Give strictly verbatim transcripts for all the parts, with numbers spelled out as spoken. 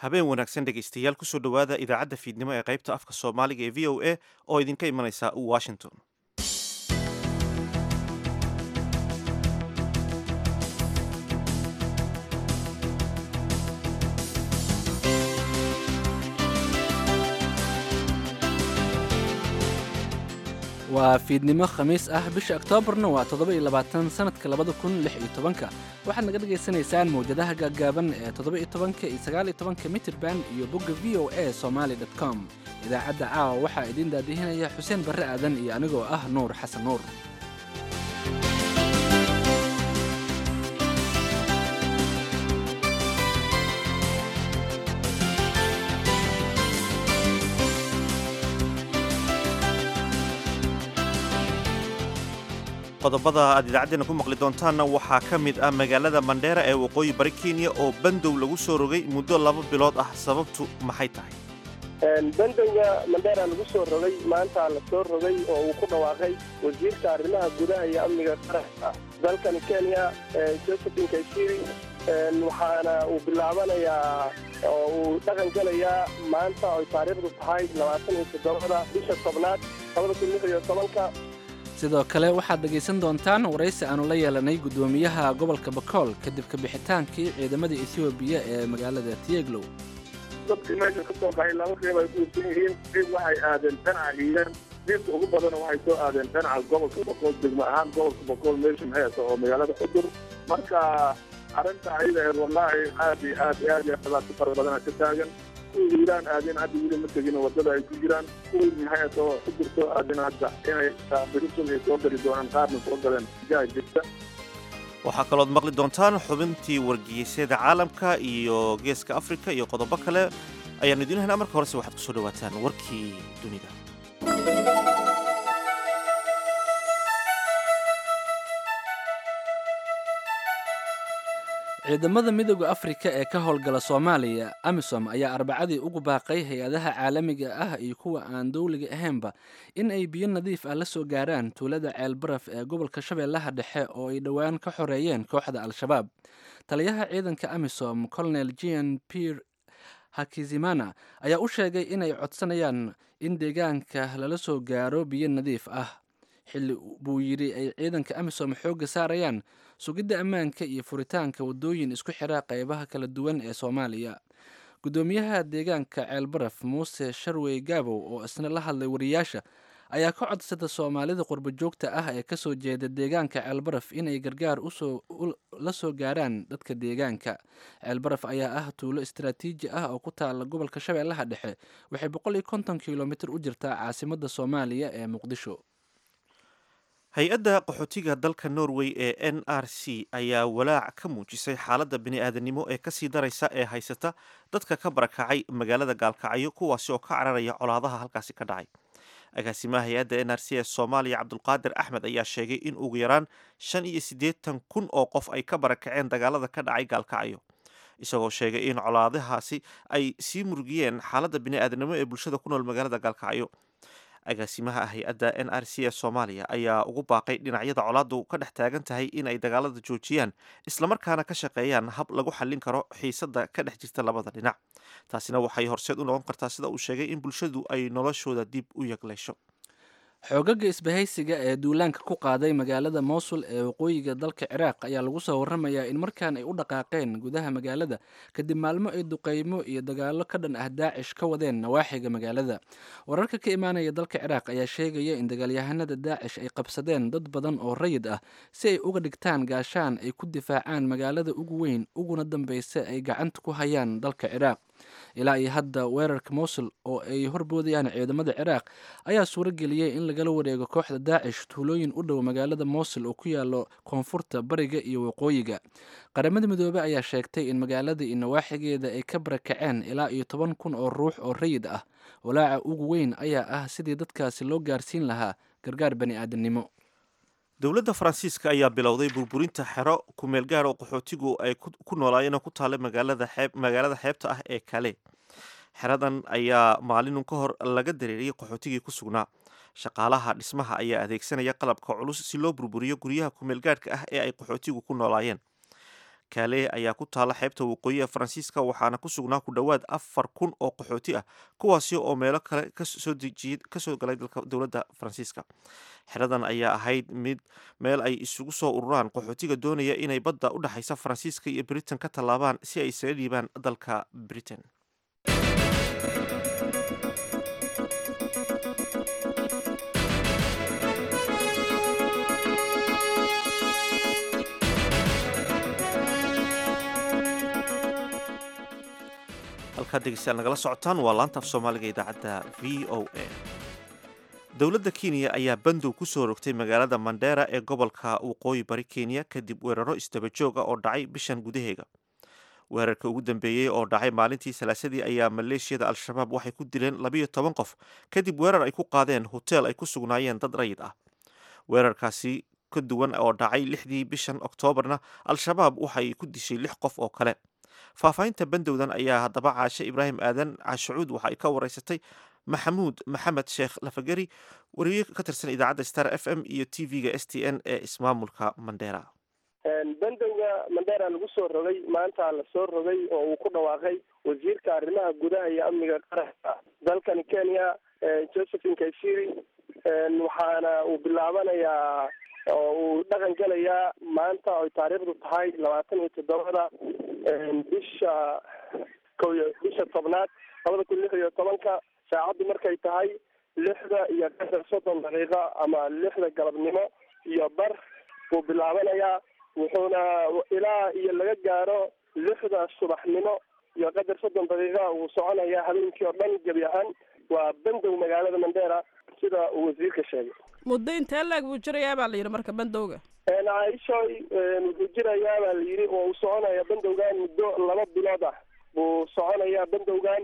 habeen wanaagsan dhegaystayaal kusoo dhowaada idaacadda fiidnimo ee qaybta afka soomaaliga ee v o a oo idinka imanaysa washington. waa fiidnimo khamiis ah bisha oktoobarna waa toddoba iyo labaatan sanadka labada kun lix iyo tobanka waxaad naga dhagaysanaysaan mawjadaha gaaggaaban ee toddoba iyo tobanka iyo sagaal iyo tobanka mitirban iyo bogga v o a somaali dot com idaacadda caawa waxaa idiin daadihinaya xuseen barre aadan iyo anigoo ah nuur xasan nuur. qodobada aad idaacaddeenna ku maqli doontaanna waxaa ka mid ah magaalada mandheera ee waqooyi bari kenya oo bandow lagu soo rogay muddo laba bilood ah. sababtu maxay tahay? bandowga mandheera lagu soo rogay maanta la soo rogay oo uu ku dhawaaqay wasiirka arrimaha gudaha iyo amniga qaranka dalkani kenya josephine kaisiri waxaana uu bilaabanayaa oo uu dhaqan gelayaa maanta oy taariikhdu tahay labaatan iyo toddobada bisha tobnaad labada kun lix iyo tobanka. sidoo kale waxaad dhegaysan doontaan waraysi aanu la yeelanay guddoomiyaha gobolka bakool kadib ka bixitaankii ciidamada ethoobiya ee magaalada tieglow. dadkii meesha ka soo qaxay laba qeyb ay ku isan yihiin qeyb waxay aadeen dhinaca hiiraan qeybta ugu badana waxay soo aadeen dhinaca gobolka bakool degmo ahaan gobolka bakool meesha maxayata oo magaalada xudur. marka arrinta ayada ee wallaahi aad iyo aad iyo aad iyo dhibaato fara badana ka taagan. kuwii hiiraan aadeen hadda weli ma tegin waddada ay ku jiraan. kuwii maxayata oo xudur soo aadeen hadda inay berisun ay soo geli doonaan qaarna soo galeen jaha jirta. waxaa kalooad maqli doontaan xubintii wargeysyada caalamka iyo geeska afrika iyo qodobo kale ayaanu idiin haynaa. marka horese waxaad kusoo dhawaataan warkii dunida. ciidamada midooda afrika ee ka howlgala soomaaliya amisom ayaa arbacadii ugu baaqay hay-adaha caalamiga ah iyo kuwa aan dowliga ahaynba in ay biyo nadiif ah la soo gaaraan tuulada ceelbaraf ee gobolka shabeellaha dhexe oo ay dhowaan ka xoreeyeen kooxda al-shabaab. taliyaha ciidanka amisom colonel jean pierre hakizimana ayaa u sheegay inay codsanayaan in deegaanka lala soo gaaro biyo nadiif ah xilli buu yidhi ay ciidanka amisom xoogga saarayaan sugidda ammaanka iyo furitaanka waddooyin isku xira qaybaha kala duwan ee soomaaliya. guddoomiyaha deegaanka ceelbaraf muuse sharwey gaabow oo isna la hadlay wariyaasha ayaa ka codsada soomaalida qurbo joogta ah ee kasoo jeeda deegaanka ceelbaraf inay gargaar la soo gaaraan dadka deegaanka. ceelbaraf ayaa ah tuulo istaraatiiji ah oo ku taala gobolka shabeellaha dhexe waxay boqol iyo konton kilomitir u jirtaa caasimadda soomaaliya ee muqdisho. hay-adda qaxootiga dalka norway ee n r c ayaa walaac ka muujisay xaaladda bini-aadanimo ee kasii daraysa ee haysata dadka ka barakacay magaalada gaalkacyo kuwaasi oo ka cararaya colaadaha halkaasi ka dhacay. agaasimaha hay-adda n r c ee soomaaliya cabdulqaadir axmed ayaa sheegay in ugu yaraan shan iyo siddeetan kun oo qof ay ka barakaceen dagaalada ka dhacay gaalkacyo, isagoo sheegay in colaadahaasi ay sii murugiyeen xaaladda bini-aadanimo ee bulshada ku nool magaalada gaalkacyo. agaasimaha hay-adda n r c ee soomaaliya ayaa ugu baaqay dhinacyada colaadu ka dhex taagan tahay in ay dagaalada joojiyaan islamarkaana ka shaqeeyaan hab lagu xallin karo xiisada ka dhex jirta labada dhinac. taasina waxay horseed u noqon kartaa sida uu sheegay in bulshadu ay noloshooda dib u yagleysho. xoogaga isbahaysiga ee duulaanka ku qaaday magaalada mowsul ee waqooyiga dalka ciraaq ayaa lagu soo warramayaa in markaan ay u dhaqaaqeen gudaha magaalada kadib maalmo ay duqeymo iyo dagaallo ka dhan ah daacish ka wadeen nawaaxiga magaalada. wararka ka imaanaya dalka ciraaq ayaa sheegaya in dagaalyahanada daacish ay qabsadeen dad badan oo rayid ah si ay uga dhigtaan gaashaan ay ku difaacaan magaalada ugu weyn uguna dambeysa ay gacanta ku hayaan dalka ciraaq. ilaa iyo hadda weerarka mowsul oo ay horboodayaan ciidamada ciraaq ayaa suuro geliyey in lagala wareego kooxda daacish tuulooyin u dhow magaalada mowsul oo ku yaalo koonfurta bariga iyo waqooyiga. qaramada midoobey ayaa sheegtay in magaalada iyo nawaaxigeeda ay ka barakaceen ilaa iyo toban kun oo ruux oo rayid ah. walaaca ugu weyn ayaa ah sidii dadkaasi loo gaarsiin lahaa gargaar bani-aadamnimo. dowladda faransiiska ayaa bilowday burburinta xero kumeel gaar oo qaxootigu ay ku noolaayeen oo ku taala magaalada xeebta ah ee kale. xeradan ayaa maalinun ka hor laga dareeriyey qaxootigii ku sugnaa. shaqaalaha dhismaha ayaa adeegsanaya qalabka culus si loo burburiyo guryaha kumeel gaadhka ah ee ay qaxootigu ku noolaayeen. kaale ayaa ku taala xeebta waqooyi ee faransiiska waxaana ku sugnaa ku dhowaad afar kun oo qaxooti ah kuwaasi oo meelo kale kasoo dejiyey kasoo galay dalka dowladda faransiiska. xeradan ayaa ahayd mid meel ay isugu soo ururaan qaxootiga doonaya inay badda u dhexaysa faransiiska iyo britain ka tallaabaan si ay isaga dhiibaan dalka britain. halkaad dhegeystayaal nagala socotaan waa laanta af soomaaliga idaacadda v o a. dowladda kenya ayaa bandow ku soo rogtay magaalada mandera ee gobolka waqooyi bari kenya kadib weeraro isdaba joog ah oo dhacay bishan gudaheega. weerarka ugu dambeeyey oo dhacay maalintii salaasadii ayaa maleeshiyada al-shabaab waxay ku dileen labiyo toban qof kadib weerar ay ku qaadeen hoteel ay ku sugnaayeen dad rayid ah. weerarkaasi ka duwan oo dhacay lixdii bishan oktoobarna al-shabaab waxay ku dishay lix qof oo kale. faahfaahinta bandowdan ayaa haddaba caashe ibraahim aadan caashacuud waxa ay ka wareysatay maxamuud maxamed sheekh lafageri wariye ka tirsan idaacadda star f m iyo t v-ga s t n ee ismaamulka mandera. bandowga mandera lagu soo rogay maanta la soo rogay oo uu ku dhawaaqay wasiirka arrimaha gudaha iyo amniga qaranka dalkani kenya josephine kaisiri waxaana uu bilaabanayaa oo uu dhaqan gelayaa maanta oy taariikhdu tahay labaatan iyo toddobada bisha ko bisha tobnaad labada kun lix iyo tobanka saacaddu markay tahay lixda iyo qadar soddon daqiiqo ama lixda galabnimo iyo bar wuu bilaabanayaa wuxuuna ilaa iyo laga gaaro lixda subaxnimo iyo qadar soddon daqiiqa uu soconayaa habeenkii oo dhan gebi ahaan. waa bandow magaalada mandera sida uu wasiirka sheegay. muddo intee laeg buu jirayaa baa la yidhi marka bandowga? caaishoy wuxuu jirayaa baa la yidhi oo uu soconaya bandowgan muddo laba bilood ah buu soconayaa bandowgan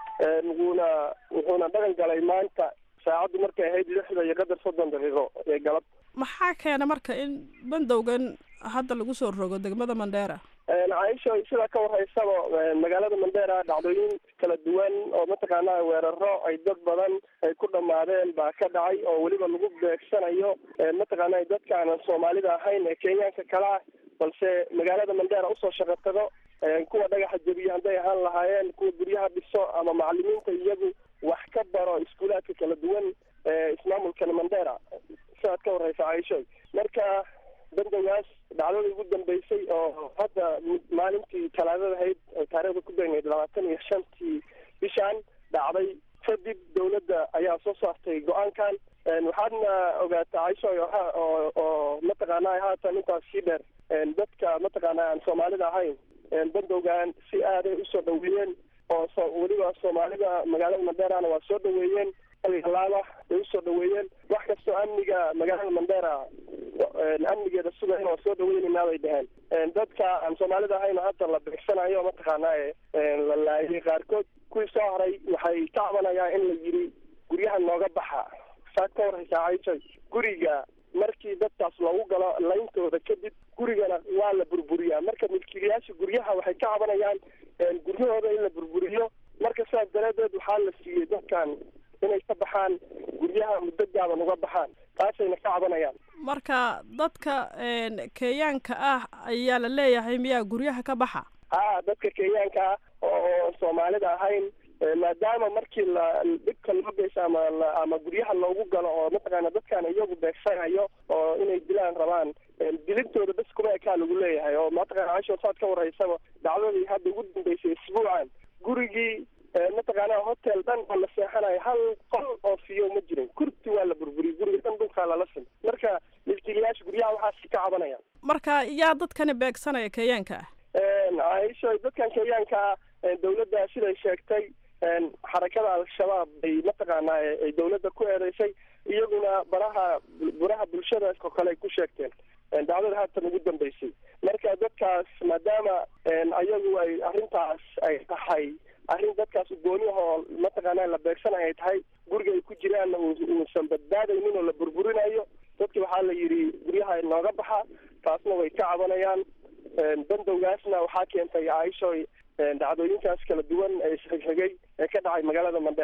wuuna wuxuuna dhaqan galay maanta saacaddu markay ahayd lixda iyo qadar soddon daqiiqo ee galab. maxaa keena marka in bandowgan hadda lagu soo rogo degmada mandera? caaisho sidaa ka warhaysaba magaalada mandera dhacdooyin kala duwan oo mataqaanaa weeraro ay dad badan ay ku dhammaadeen baa ka dhacay oo weliba lagu beegsanayo mataqaanaa dadka aanan soomaalida ahayn ee kenyaanka kale ah balse magaalada mandera usoo shaqo tago kuwa dhagaxa jebiya hadday ahaan lahaayeen kuwa guryaha dhiso ama macalimiinta iyagu wax ka baro iskuulaadka kala duwan ee ismaamulkan mandera sidaad ka warhaysa caaisho. marka bandowgaas dhacdada ugu dambeysay oo hadda maalintii talaadada ahayd oo taariikhda ku beegnayd labaatan iyo shantii bishaan dhacday kadib dowladda ayaa soo saartay go-aankan. waxaadna ogaataa caisho oo oo mataqaanaa haatan intaas sii dheer dadka mataqaanaa aan soomaalida ahayn bandowgan si aaday usoo dhaweeyeen oo weliba soomaalida magaalada manderana waa soo dhaweeyeen alaala way usoo dhaweeyeen. wax kastoo amniga magaalada mandera amnigeeda sugayn oo soo dhaweynayna bay dhaheen. dadka aan soomaalida ahayn hadda la beegsanayo mataqaanaa la laayay qaarkood kuwii soo haray waxay ka cabanayaan in la yiri guryaha nooga baxa. saad ka warhaysaa caaishay guriga markii dadkaas loogu galo layntooda kadib gurigana waa la burburiyaa. marka milkiilayaasha guryaha waxay ka cabanayaan guryahooda in la burburiyo. marka sidaas daraadeed waxaa la siiyey dadkan inay ka baxaan guryaha muddo gaaban uga baxaan taasayna ka cabanayaan. marka dadka kenyaanka ah ayaa la leeyahay miyaa guryaha ka baxa? ha dadka kenyaanka ah oo soomaalida ahayn maadaama markii la dhibka loo geysa ama ama guryaha loogu galo oo mataqaana dadkan iyagu beegsanayo oo inay dilaan rabaan dilintooda bas kuma ekaa lagu leeyahay. oo mataqaana casho saad ka warhaysaba dhacdadii hadda ugu dambeysay isbuucan gurigii mataqaanaa hotel dhan oo la seexanayo hal qol oo fiyo ma jirin kurti waa la burburiyey guriga dhan dhulkaa lala sim. marka milkiilayaasha guryaha waxaasi ka cabanayaan. marka yaa dadkani beegsanaya kenyaanka ah? caaisho dadkan kenyaanka ah dawladda siday sheegtay xarakada al-shabaab bay mataqaanaa ay dawladda ku eedeysay iyaguna baraha baraha bulshada oo kale ay ku sheegteen dhacdada haatan ugu dambeysay. marka dadkaas maadaama ayagu ay arrintaas ay tahay arrin dadkaas gooniyahoo mataqaanaa la beegsanaya ay tahay guriga ay ku jiraan uusan badbaadaynin oo la burburinayo dadki waxaa la yidhi guryaha nooga baxa. taasna way ka cabanayaan. bandowgaasna waxaa keentay caaisho dhacdooyinkaas kala duwan ee isxigxigay ee ka dhacay magaalada mandera.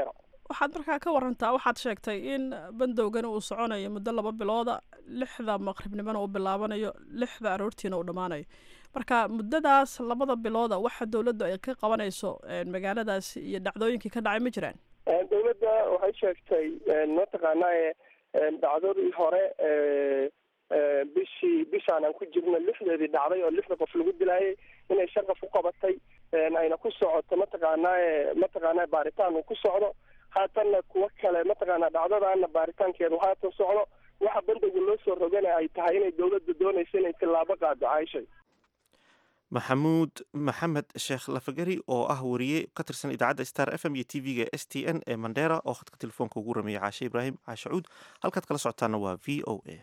waxaad markaa ka warantaa waxaad sheegtay in bandowgani uu soconayo muddo laba bilooda lixda maqribnimona uu bilaabanayo lixda aroortiina uu dhammaanayo marka muddadaas labada bilooda waxa dowladdu ay ka qabanayso magaaladaasi iyo dhacdooyinkii ka dhacay ma jiraan dowladda waxay sheegtay mataqaanaa dhacdadii hore bishii bishaan aan ku jirno lixdeedii dhacday oo lixda qof lagu dilaayay inay shaqaf u qabatay ayna ku socoto mataqaanaa mataqaanaa baaritaan uu ku socdo haatanna kuwo kale mataqaanaa dhacdadaana baaritaankeedu haatan socdo waxa bandowga loo soo rogana ay tahay inay dowladda doonayso inay tillaabo qaado cayshay maxamuud maxamed sheekh lafagari oo ah wariye ka tirsan idaacadda star f m iyo t v-ga s t n ee mandheera oo khadka telefoonka ugu rameeyay caashe ibraahim caashe cuud halkaad kala socotaana waa v o a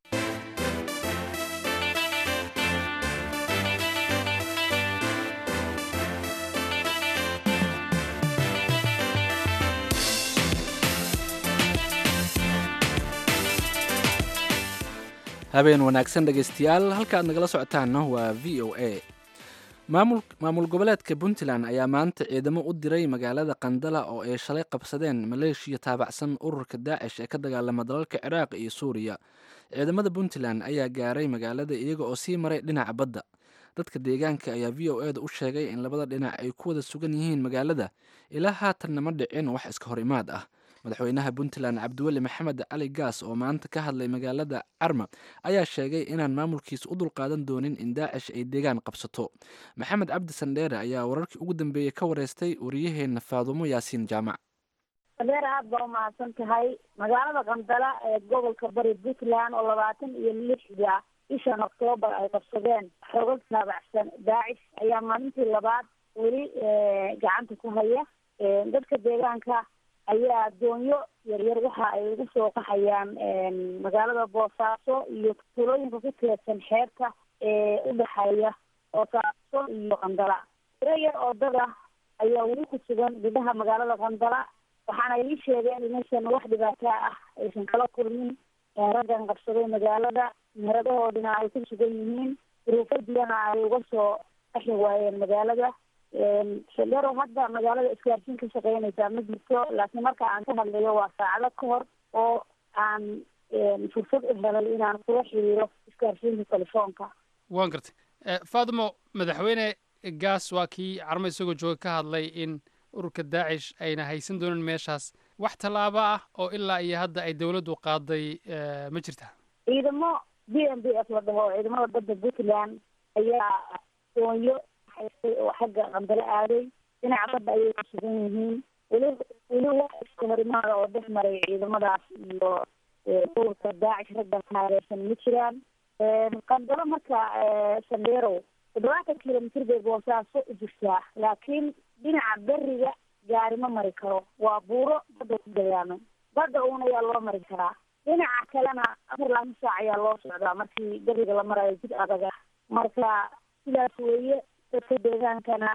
habeen wanaagsan dhegaystayaal halka aad nagala socotaanna waa v o a maamul maamul goboleedka puntland ayaa maanta ciidamo u diray magaalada qandala oo ay shalay qabsadeen maleeshiya taabacsan ururka daacish ee ka dagaalama dalalka ciraaq iyo suuriya ciidamada puntland ayaa gaaray magaalada iyaga oo sii maray dhinaca badda dadka deegaanka ayaa v o e da u sheegay in labada dhinac ay ku wada sugan yihiin magaalada ilaa haatanna ma dhicin wax iska hor imaad ah madaxweynaha puntland cabdiweli maxamed cali gaas oo maanta ka hadlay magaalada carma ayaa sheegay inaan maamulkiisa u dulqaadan doonin in daacish ay deegaan qabsato maxamed cabdi sandheere ayaa wararkii ugu dambeeyey ka wareystay wariyaheenna faadumo yaasiin jaamac sandheere aad baa umahadsan tahay magaalada qandala ee gobolka bari puntland oo labaatan iyo lixda bishan oktoobar ay qabsadeen xoogag taabacsan daacish ayaa maalintii labaad weli gacanta ku haya dadka deegaanka ayaa doonyo yaryar waxa ay ugu soo qaxayaan magaalada boosaaso iyo tulooyinka ku teedsan xeebta ee u dhexeeya boosaaso iyo qandala tiro yar oo dada ayaa weli ku sugan gudaha magaalada qandala waxaana ii sheegeen inaysan wax dhibaataa ah aysan kala kulmin raggan qabsaday magaalada meheradahoodina ay ku sugan yihiin duruufadiyana ay uga soo qaxi waayeen magaalada saldheero hadda magaalada isgaarsiin ka shaqeynaysaa ma jirto laakiin marka aan ka hadlayo waa saacado ka hor oo aan fursad u helay inaan kula xiriiro isgaarsiinka telefoonka waan gartay faatimo madaxweyne gaas waa kii carmo isagoo jooga ka hadlay in ururka daacish ayna haysan doonin meeshaas wax tallaabo ah oo ilaa iyo hadda ay dowladdu qaaday ma jirta ciidamo b m b f la dhaho ciidamada badda puntland ayaa doonyo oo xagga qandalo aaday dhinaca badda ayay ku sugan yihiin weli weli wax iska horimaada oo dhex maray ciidamadaas iyo ururka daacish raggan taageersan ma jiraan qandalo marka sandheerow toddobaatan kilomitr bay boosaaso u jirtaa laakiin dhinaca beriga gaari ma mari karo waa buuro badda ku dagaaman badda uun ayaa loo mari karaa dhinaca kalena afar laama saac ayaa loo socdaa markii beriga la marayo jid adag ah marka sidaas weeye dadka deegaankana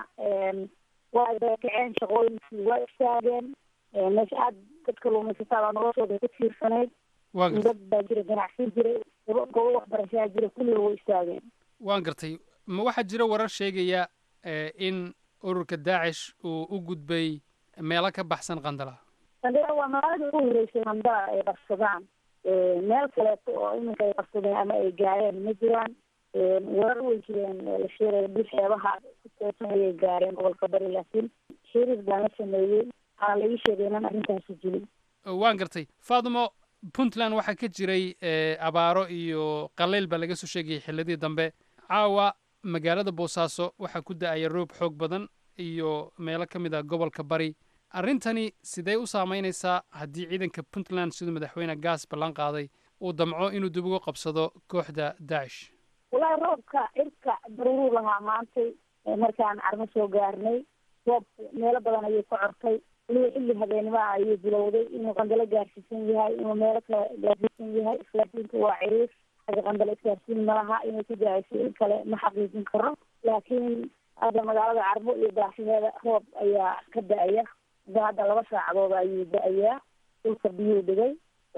waa kaceen shaqooyinkii waa istaageen meesha aad dadka luumaysataa noloshooda ku tiirsanayd dad baa jira ganacsi jiray goobo waxbarashaa jira kulliga way istaageen waan gartay ma waxaa jira warar sheegaya in ururka daacish uu u gudbay meelo ka baxsan qandala qandala waa magaalada ugu horeysay qandala ay qabsadaan meel kaleeto oo iminka ay qabsadeen ama ay gaareen ma jiraan warar way jireen la sheegaya dul xeebaha ku teesan ayay gaareen gobolka bari laakiin xiriir baan la sameeyey waxaa la ii sheegay inaan arrintaasi jirin waan gartay faatimo puntland waxaa ka jiray abaaro iyo qaleyl baa laga soo sheegayay xilladii dambe caawa magaalada boosaaso waxaa ku da-aya roob xoog badan iyo meelo ka mid ah gobolka bari arrintani sidee u saameynaysaa haddii ciidanka puntland siduu madaxweyne gaas ballan qaaday uu damco inuu dib uga qabsado kooxda daacish wallaahi roobka cirka daruuruu lahaa maantay markaan carmo soo gaarnay roobku meelo badan ayay ku cortay weliba xilli habeenimaha ayuu bilowday inuu qandalo gaarsiisan yahay inuu meelo kale gaarsiisan yahay isgaarsiinka waa ciriir xagga qandalo isgaarsiin malaha inay ku daacayso in kale ma xaqiijin karo laakiin hadda magaalada carmo iyo daafaheeda roob ayaa ka da-aya da hadda laba saacadood ayuu da-ayaa dhulka biyuu dhigay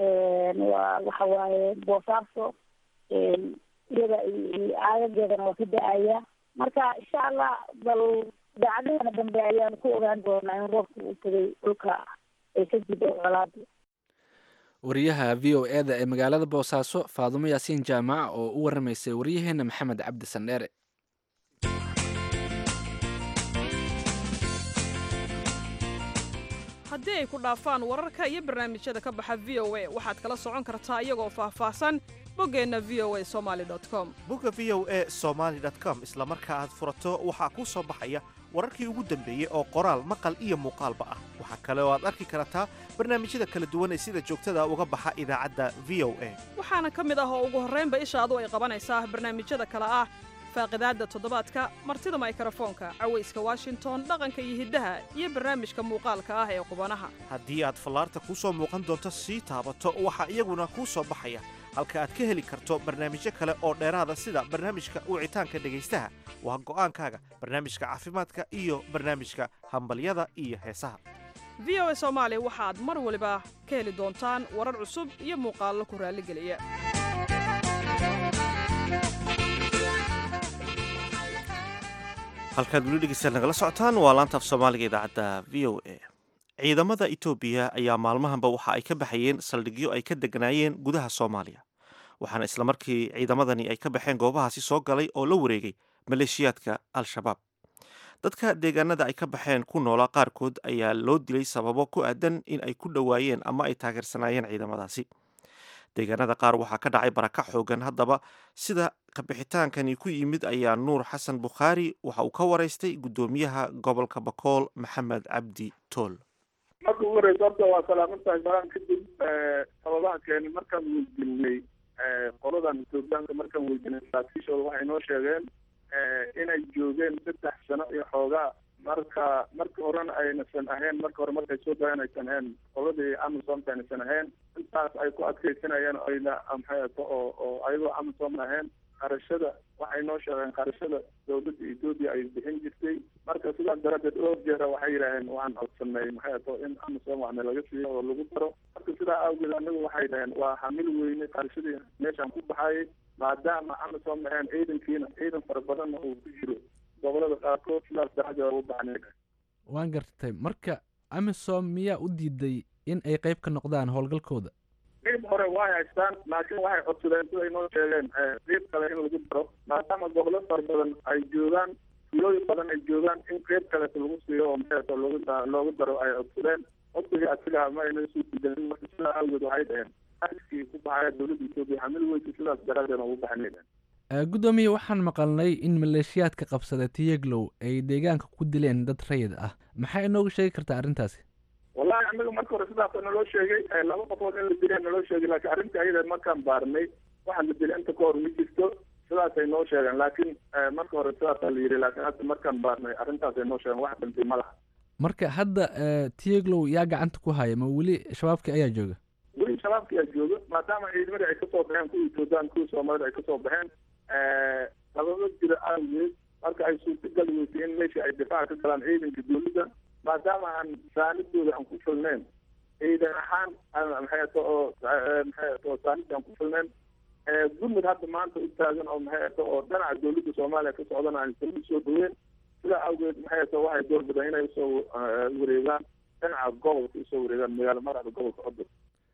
waa waxa waaye boosaaso iyada aagageedana waa ka da-aya marka insha allah bal daacadahana dambe ayaanu ku ogaan doonaa in roobka uu tegay dhulka ay ka jido colaada. wariyaha v o e da ee magaalada boosaaso faadumo yaasiin jaamac oo u waramaysay waryaheena maxamed cabdi sandheere. haddii ay ku dhaafaan wararka iyo barnaamijyada ka baxa v o a waxaad kala socon kartaa iyagoo faahfaahsan boggeenna v o a somaali com. bogga v o a somaali com isla marka aad furato waxaa kuu soo baxaya wararkii ugu dambeeyey oo qoraal maqal iyo muuqaalba ah. waxaa kale oo aad arki kartaa barnaamijyada kala duwan ee sida joogtada uga baxa idaacadda v o a. waxaana ka mid ah oo ugu horraynba ishaadu ay qabanaysaa barnaamijyada kale ah faaqidaadda toddobaadka, martida mikrofoonka, cawayska washington, dhaqanka iyo hiddaha, iyo barnaamijka muuqaalka ah ee qubanaha. haddii aad fallaarta kuu soo muuqan doonto sii taabato waxaa iyaguna kuu soo baxaya halka aad ka heli karto barnaamijyo kale oo dheeraada sida barnaamijka wicitaanka dhegaystaha waa go'aankaaga, barnaamijka caafimaadka iyo barnaamijka hambalyada iyo heesaha. v o a soomaali waxaad mar waliba ka heli doontaan warar cusub iyo muuqaallo ku raalligeliya. halkaad weli dhegeystayaal nagala socotaan waa laanta af soomaaliga idaacadda v o a. ciidamada etoobiya ayaa maalmahanba waxa ay ka baxayeen saldhigyo ay ka deganaayeen gudaha soomaaliya, waxaana islamarkii ciidamadani ay ka baxeen goobahaasi soo galay oo la wareegay maleeshiyaadka al-shabaab. dadka deegaanada ay ka baxeen ku noolaa qaarkood ayaa loo dilay sababo ku aadan in ay ku dhowaayeen ama ay taageersanaayeen ciidamadaasi. deegaanada qaar waxaa ka dhacay barakac xoogan. haddaba sida kabixitaankani ku yimid ayaa nuur xasan bukhaari waxa uu ka waraystay guddoomiyaha gobolka bakool maxamed cabdi tool. marka ugu horeysa horta waa salaamantahay balaan kadib sababaha keeni markaan weydiinay qoladan etoobiyaanka markaan weydiinay saraakiishooda waxay noo sheegeen inay joogeen saddex sano iyo xoogaa marka marka horena aynasan ahayn marka hore markay soo dayan aysan ahayn qoladii amisomka aynasan ahayn intaas ay ku adkeysanayeen ayna maxayato oo oo ayagoo amisom ahayn qarashada waxay noo sheegeen qarashada dawladda etoobiya ay bixin jirtay. marka sidaas daradeed oo jeera waxay yidhaaheen waxaan codsanay maxayato in amisom waxna laga siiyo oo lagu daro. marka sidaa awgeed anagu waxay dhaheen waa hamil weyne qarashadii meeshaan ku baxayay maadaama amisom ahayn ciidankiina ciidan fara badanna uu ku jiro gobolada qaarkood sidaas daradeed u baxnay. waan gartay. marka amisom miyaa u diiday in ay qayb ka noqdaan howlgalkooda? qeyb hore way haystaan laakiin waxay codsadeen siday noo sheegeen qeyb kale in lagu daro maadaama gobolo fara badan ay joogaan filooyin badan ay joogaan in qeyb kaleeto lagu siiyo oo maxayato loogu loogu daro ay codsadeen. codsigii asigaa ma ayna soo diidanin. marka sidaa awgeed waxay dhaheen askii ku baxaya dawladda etoobiya hamil weysa sidaas daradeed ugu baxnay. guddoomiye waxaan maqalnay in maleeshiyaadka qabsada tiyeglow ay deegaanka ku dileen dad rayid ah. maxaa inooga sheegi kartaa arrintaasi? wallahi anaga marka hore sidaasa naloo sheegay laba qofood in la dilay naloo sheegay laakiin arrinta ayada markaan baarnay waxa la dilay inta ka hor ma jirto sidaasay noo sheegeen. laakiin marka hore sidaasaa la yidhi laakiin hadda markaan baarnay arrintaasay noo sheegeen wax dhintay ma laha. marka hadda tiyeglow yaa gacanta ku haya ma weli shabaabkii ayaa jooga? weli shabaabkii ayaa jooga maadaama ciidamadii ay kasoo baxeen kuwii etoobiyaan kuwii soomaalida ay kasoo baxeen sababo jira awgeed marka ay suurtagali weysay in meeshii ay difaac ka galaan ciidanka dawladda maadaama aan saanidooda aan ku filnayn ciidan ahaan maxayato oo maxayato oo saanidda aan ku filnayn gurmud hadda maanta u taagan oo maxayato oo dhinaca dawladda soomaaliya ka socdana aan isla soo dhaweyn. sidaa awgeed maxayato waxay door bidaan inay usoo wareegaan dhinaca gobolka usoo wareegaan magaalo madaxda gobolka codor.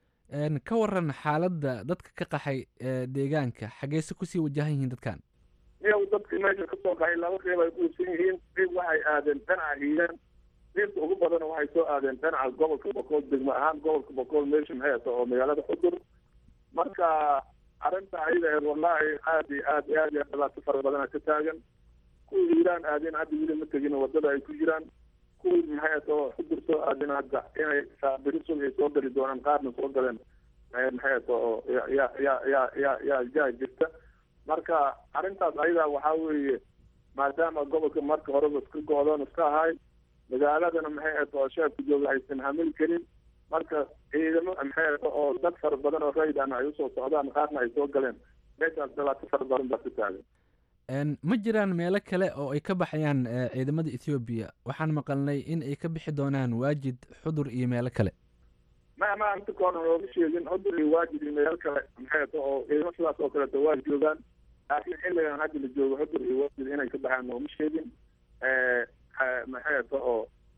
ka waran xaaladda dadka ka qaxay deegaanka xageese kusii wajahan yihiin dadkan? iyagu dadka meesha kasoo qaxay laba qeyb ay kuwaysan yihiin. qeyb waxay aadeen dhinaca hiiraan qeybta ugu badan waxay soo aadeen dhinaca gobolka boqol degmo ahaan gobolka boqol meesha maxayato oo magaalada xudur. marka arrinta ayada aheed wallahi aad iyo aad aad iyo dhibaato fara badana ka taagan. kuwii hiiraan aadeen hadda weli ma tegin wadada ay ku jiraan. kuwii maxayato xudur soo aadeen hadda inay saabiri sul ay soo gali doonaan qaarna soo galeen maxayato oo ya ya ya ya ya ya jaa jirta. marka arrintaas ayadaa waxaa weeye maadaama gobolka marka horeba iska go-doon iska ahay magaaladana maxayato oo sheebka jooga aysan hamil karin. marka ciidamo maxayato oo dad fara badan oo raydana ay usoo socdaan qaarna ay soo galeen meeshaas dhibaato fara badan baa ka taagan. ma jiraan meelo kale oo ay ka baxayaan ciidamada ethoobiya? waxaan maqalnay in ay ka bixi doonaan waajid, xudur iyo meelo kale. ma ma inta koona looma sheegin xudur iyo waajid iyo meelo kale maxayato oo ciidamo sidaas oo kaleeto waa joogaan laakiin xilligan hadda la joogo xudur iyo waajid inay ka baxaan looma sheegin. maxayato oo waktiga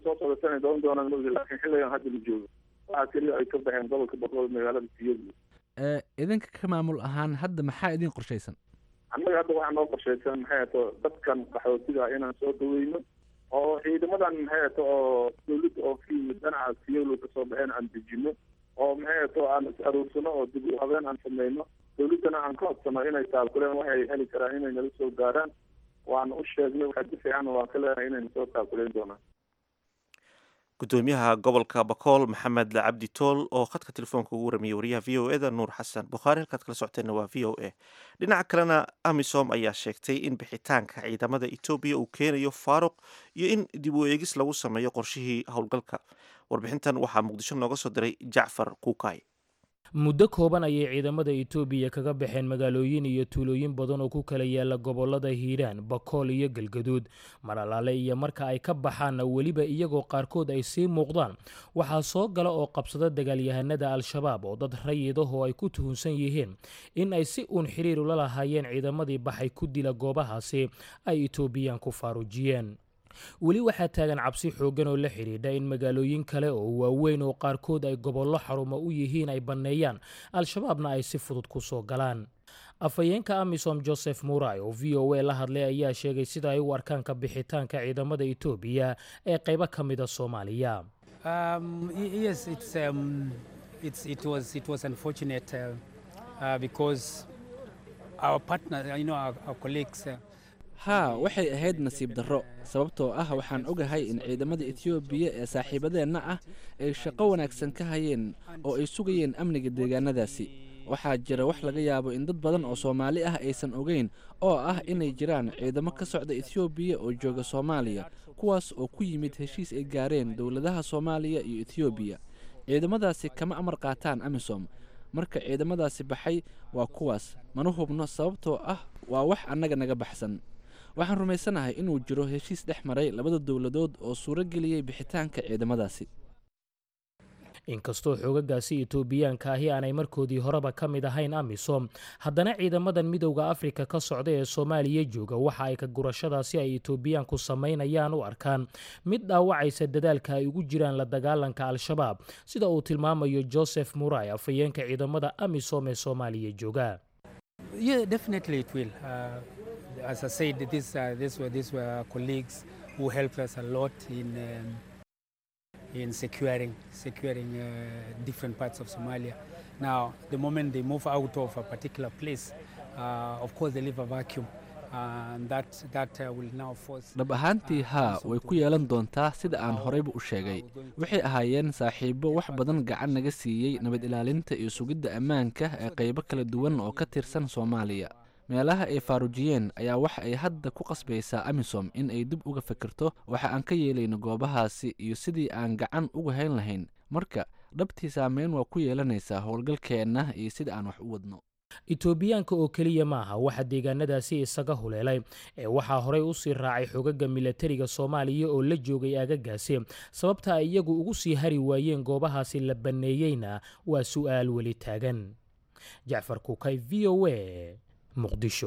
soo socdata inay dooran doonaan ma ogi laakiin xilligan hadda la joogo waxaa keliya ay ka baxeen gobolka boqol magaalada tiyadu idinka ka maamul ahaan hadda maxaa idin qorshaysan annaga hadda waxaa noo qorshaysan maxay ato dadkan qaxootiga inaan soo dhaweyno oo ciidamadan maxay ato oo dawladda oo fi dhinaca tiyolo kasoo baxeen aan dejino oo maxay ato aan is aruursano oo dib u habeen aan samayno dawladdana aan ka codsano inay taakuleen waxay heli karaan inay nala soo gaaraan waana u sheegnay waxaa si fiican waan ka leenahay inayna soo taakuleen doonaan gudoomiyaha gobolka bakool maxamed cabdi tool oo khadka telefoonka ugu warramiyey wariyaha v o e da nuur xasan bukhaari halkaad kala socoteenna waa v o a dhinaca kalena amisom ayaa sheegtay in bixitaanka ciidamada etoobiya uu keenayo faaruq iyo in dib u eegis lagu sameeyo qorshihii howlgalka warbixintan waxaa muqdisho nooga soo diray jacfar kuukay muddo kooban ayay ciidamada etoobiya kaga baxeen magaalooyin iyo tuulooyin badan oo ku kala yaala gobolada hiiraan bakool iyo galgaduud maralaale iyo marka ay ka baxaanna weliba iyagoo qaarkood ay sii muuqdaan waxaa soo gala oo qabsada dagaalyahanada al-shabaab oo dad rayidahoo ay ku tuhunsan yihiin in ay si uun xiriir ula lahaayeen ciidamadii baxay ku dila goobahaasi ay etoobiyaan ku faaruujiyeen weli waxaa taagan cabsi xooggan oo la xidhiidha in magaalooyin kale oo waaweyn oo qaarkood ay gobollo xarumo u yihiin ay banneeyaan al-shabaabna ay si fudud ku soo galaan afhayeenka amisom joseph muray oo v o a la hadlay ayaa sheegay sida ay u arkaan ka bixitaanka ciidamada etoobiya ee qaybo ka mida soomaaliya haa waxay ahayd nasiib darro sababtoo ah waxaan ogahay in ciidamada etoobiya ee saaxiibadeenna ah ay shaqo wanaagsan ka hayeen oo ay sugayeen amniga deegaanadaasi waxaa jira wax laga yaabo in dad badan oo soomaali ah aysan ogeyn oo ah inay jiraan ciidamo ka socda etoobiya oo jooga soomaaliya kuwaas oo ku yimid heshiis ay gaareen dowladaha soomaaliya iyo etoobiya ciidamadaasi kama amar qaataan amisom marka ciidamadaasi baxay waa kuwaas mana hubno sababtoo ah waa wax annaga naga baxsan waxaan rumaysanahay inuu jiro heshiis dhex maray labada dowladood oo suuro geliyey bixitaanka ciidamadaasi inkastoo xoogagaasi etoobiyaanka ahi aanay markoodii horeba ka mid ahayn amisom haddana ciidamadan midowda afrika ka socda ee soomaaliya jooga waxa ay ka gurashadaasi ay etoobiyaanku samaynayaan u arkaan mid dhaawacaysa dadaalka ay ugu jiraan la dagaalanka al-shabaab sida uu tilmaamayo joseph muray afhayeenka ciidamada amisom ee soomaaliya jooga As I said, this, uh, this were, these were colleagues who helped us a lot in, um, in securing, securing uh, different parts of Somalia. Now, the moment they move out of a particular place, uh, of course they leave a vacuum. dhab ahaantii haa way ku yeelan doontaa sida aan horeyba u sheegay waxay ahaayeen saaxiibo wax badan gacan naga siiyey nabad ilaalinta iyo sugidda ammaanka ee qaybo kala duwan oo ka tirsan soomaaliya meelaha ay faaruujiyeen ayaa waxa ay hadda ku qasbaysaa amisom in ay dib uga fikirto waxa aan ka yeelayno goobahaasi iyo sidii aan gacan uga hayn lahayn marka dhabtii saameyn waa ku yeelanaysaa howlgalkeenna iyo sida aan wax u wadno etoobiyaanka oo keliya maaha waxa deegaanadaasi isaga huleelay ee waxaa horey u sii raacay xogaga milatariga soomaaliya oo la joogay aagagaasi sababta ay iyagu ugu sii hari waayeen goobahaasi la banneeyeyna waa su'aal weli taagan jacfar kukay v o a muqdisho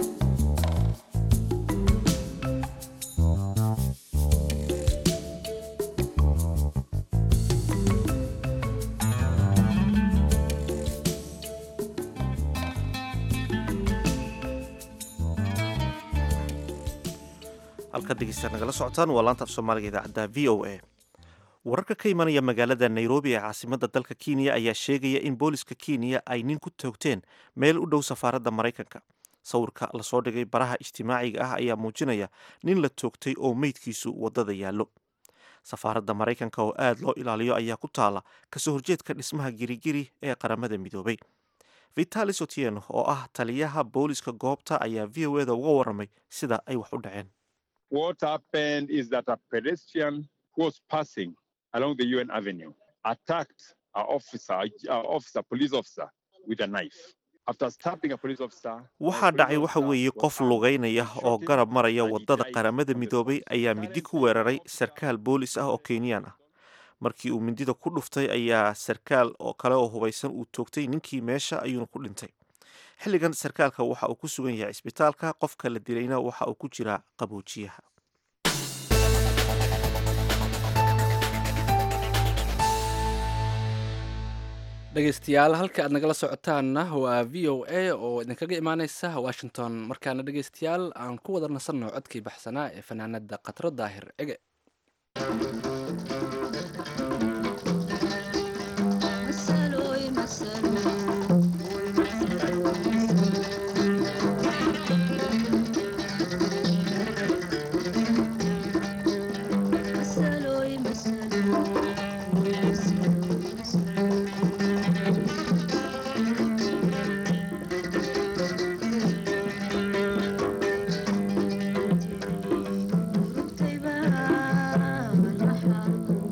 halkaad dhegeystaad nagala socotaan waa laanta af soomaaliga idaacadda v o a wararka ka imanaya magaalada nairobi ee caasimadda dalka kenya ayaa sheegaya in booliska kenya ay nin ku toogteen meel u dhow safaaradda maraykanka sawirka lasoo dhigay baraha ijtimaaciga ah ayaa muujinaya nin la toogtay oo meydkiisu waddada yaallo safaaradda maraykanka oo aad loo ilaaliyo ayaa ku taala kasoo horjeedka dhismaha girigiri ee qaramada midoobay vitalis otieno oo ah taliyaha booliska goobta ayaa v o eda uga warramay sida ay wax u dhaceen What happened is that a pedestrian who was passing along the U N Avenue attacked our officer, our officer, police officer, with a knife. After stabbing a police officer, waxaa dhacay waxa weeye qof lugaynaya oo garab maraya waddada qaramada midoobay ayaa mindi ku weeraray sarkaal boolis ah oo kenyaan ah markii uu mindida ku dhuftay ayaa sarkaal oo kale oo hubaysan uu toogtay ninkii meesha ayuuna ku dhintay xilligan sarkaalka waxa uu ku sugan yahay isbitaalka qofka la dilayna waxa uu ku jiraa qaboojiyaha dhegeystayaal halka aad nagala socotaanna waa v o a oo idinkaga imaaneysa washington. markaana dhegeystayaal aan ku wada nasanno codkii baxsanaa ee fanaanada Qatro Daahir Ege. Thank you.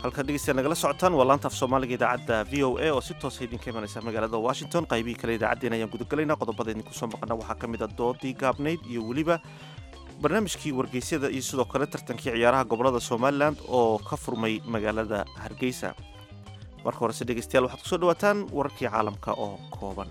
halka dhegeystayaal nagala socotaan waa laanta af soomaaliga idaacadda v o a oo si toosa idinka imanaysa magaalada washington qaybihii kale idaacaddeen ayaan gudagalaynaa qodobada idinku soo maqana waxaa ka mid a doodii gaabnayd iyo weliba barnaamijkii wargeysyada iyo sidoo kale tartankii ciyaaraha gobolada somalilan oo ka furmay magaalada hargeysa marka horese dhegeystayaal waxaad kusoo dhawaataan wararkii caalamka oo kooban.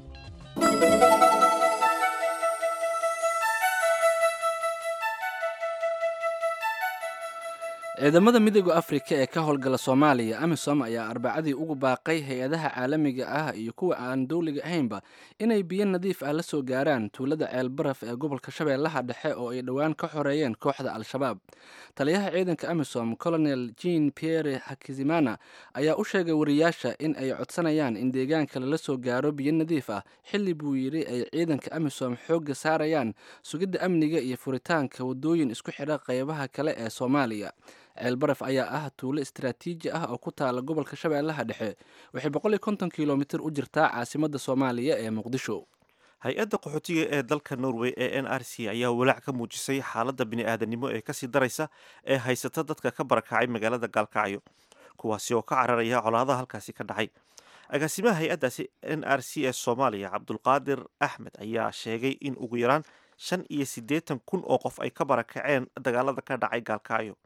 ciidamada midooda afrika ee ka howlgala soomaaliya amisom ayaa arbacadii ugu baaqay hay-adaha caalamiga ah iyo kuwa aan dowliga ahaynba inay biyo nadiif ah la soo gaaraan tuulada ceelbaraf ee gobolka shabeellaha dhexe oo ay dhowaan ka xoreeyeen kooxda al-shabaab. taliyaha ciidanka amisom colonel jean pierre hakizimana ayaa u sheegay wariyaasha in ay codsanayaan in deegaanka lala soo gaaro biyo nadiif ah xilli buu yidhi ay ciidanka amisom xoogga saarayaan sugidda amniga iyo furitaanka wadooyin isku xidha qeybaha kale ee soomaaliya. ceelbaraf ayaa ah tuulo istaraatiiji ah oo ku taala gobolka shabeellaha dhexe waxay boqol iyo konton kilomitir u jirtaa caasimadda soomaaliya ee muqdisho. hay-adda qaxootiga ee dalka norway ee n r c ayaa walaac ka muujisay xaaladda bini-aadanimo ee kasii daraysa ee haysata dadka ka barakacay magaalada gaalkacyo kuwaasi oo ka cararaya colaadaha halkaasi ka dhacay. agaasimaha hay-addaasi n r c ee soomaaliya cabdulqaadir axmed ayaa sheegay in ugu yaraan shan iyo siddeetan kun oo qof ay ka barakaceen dagaalada ka dhacay gaalkacyo,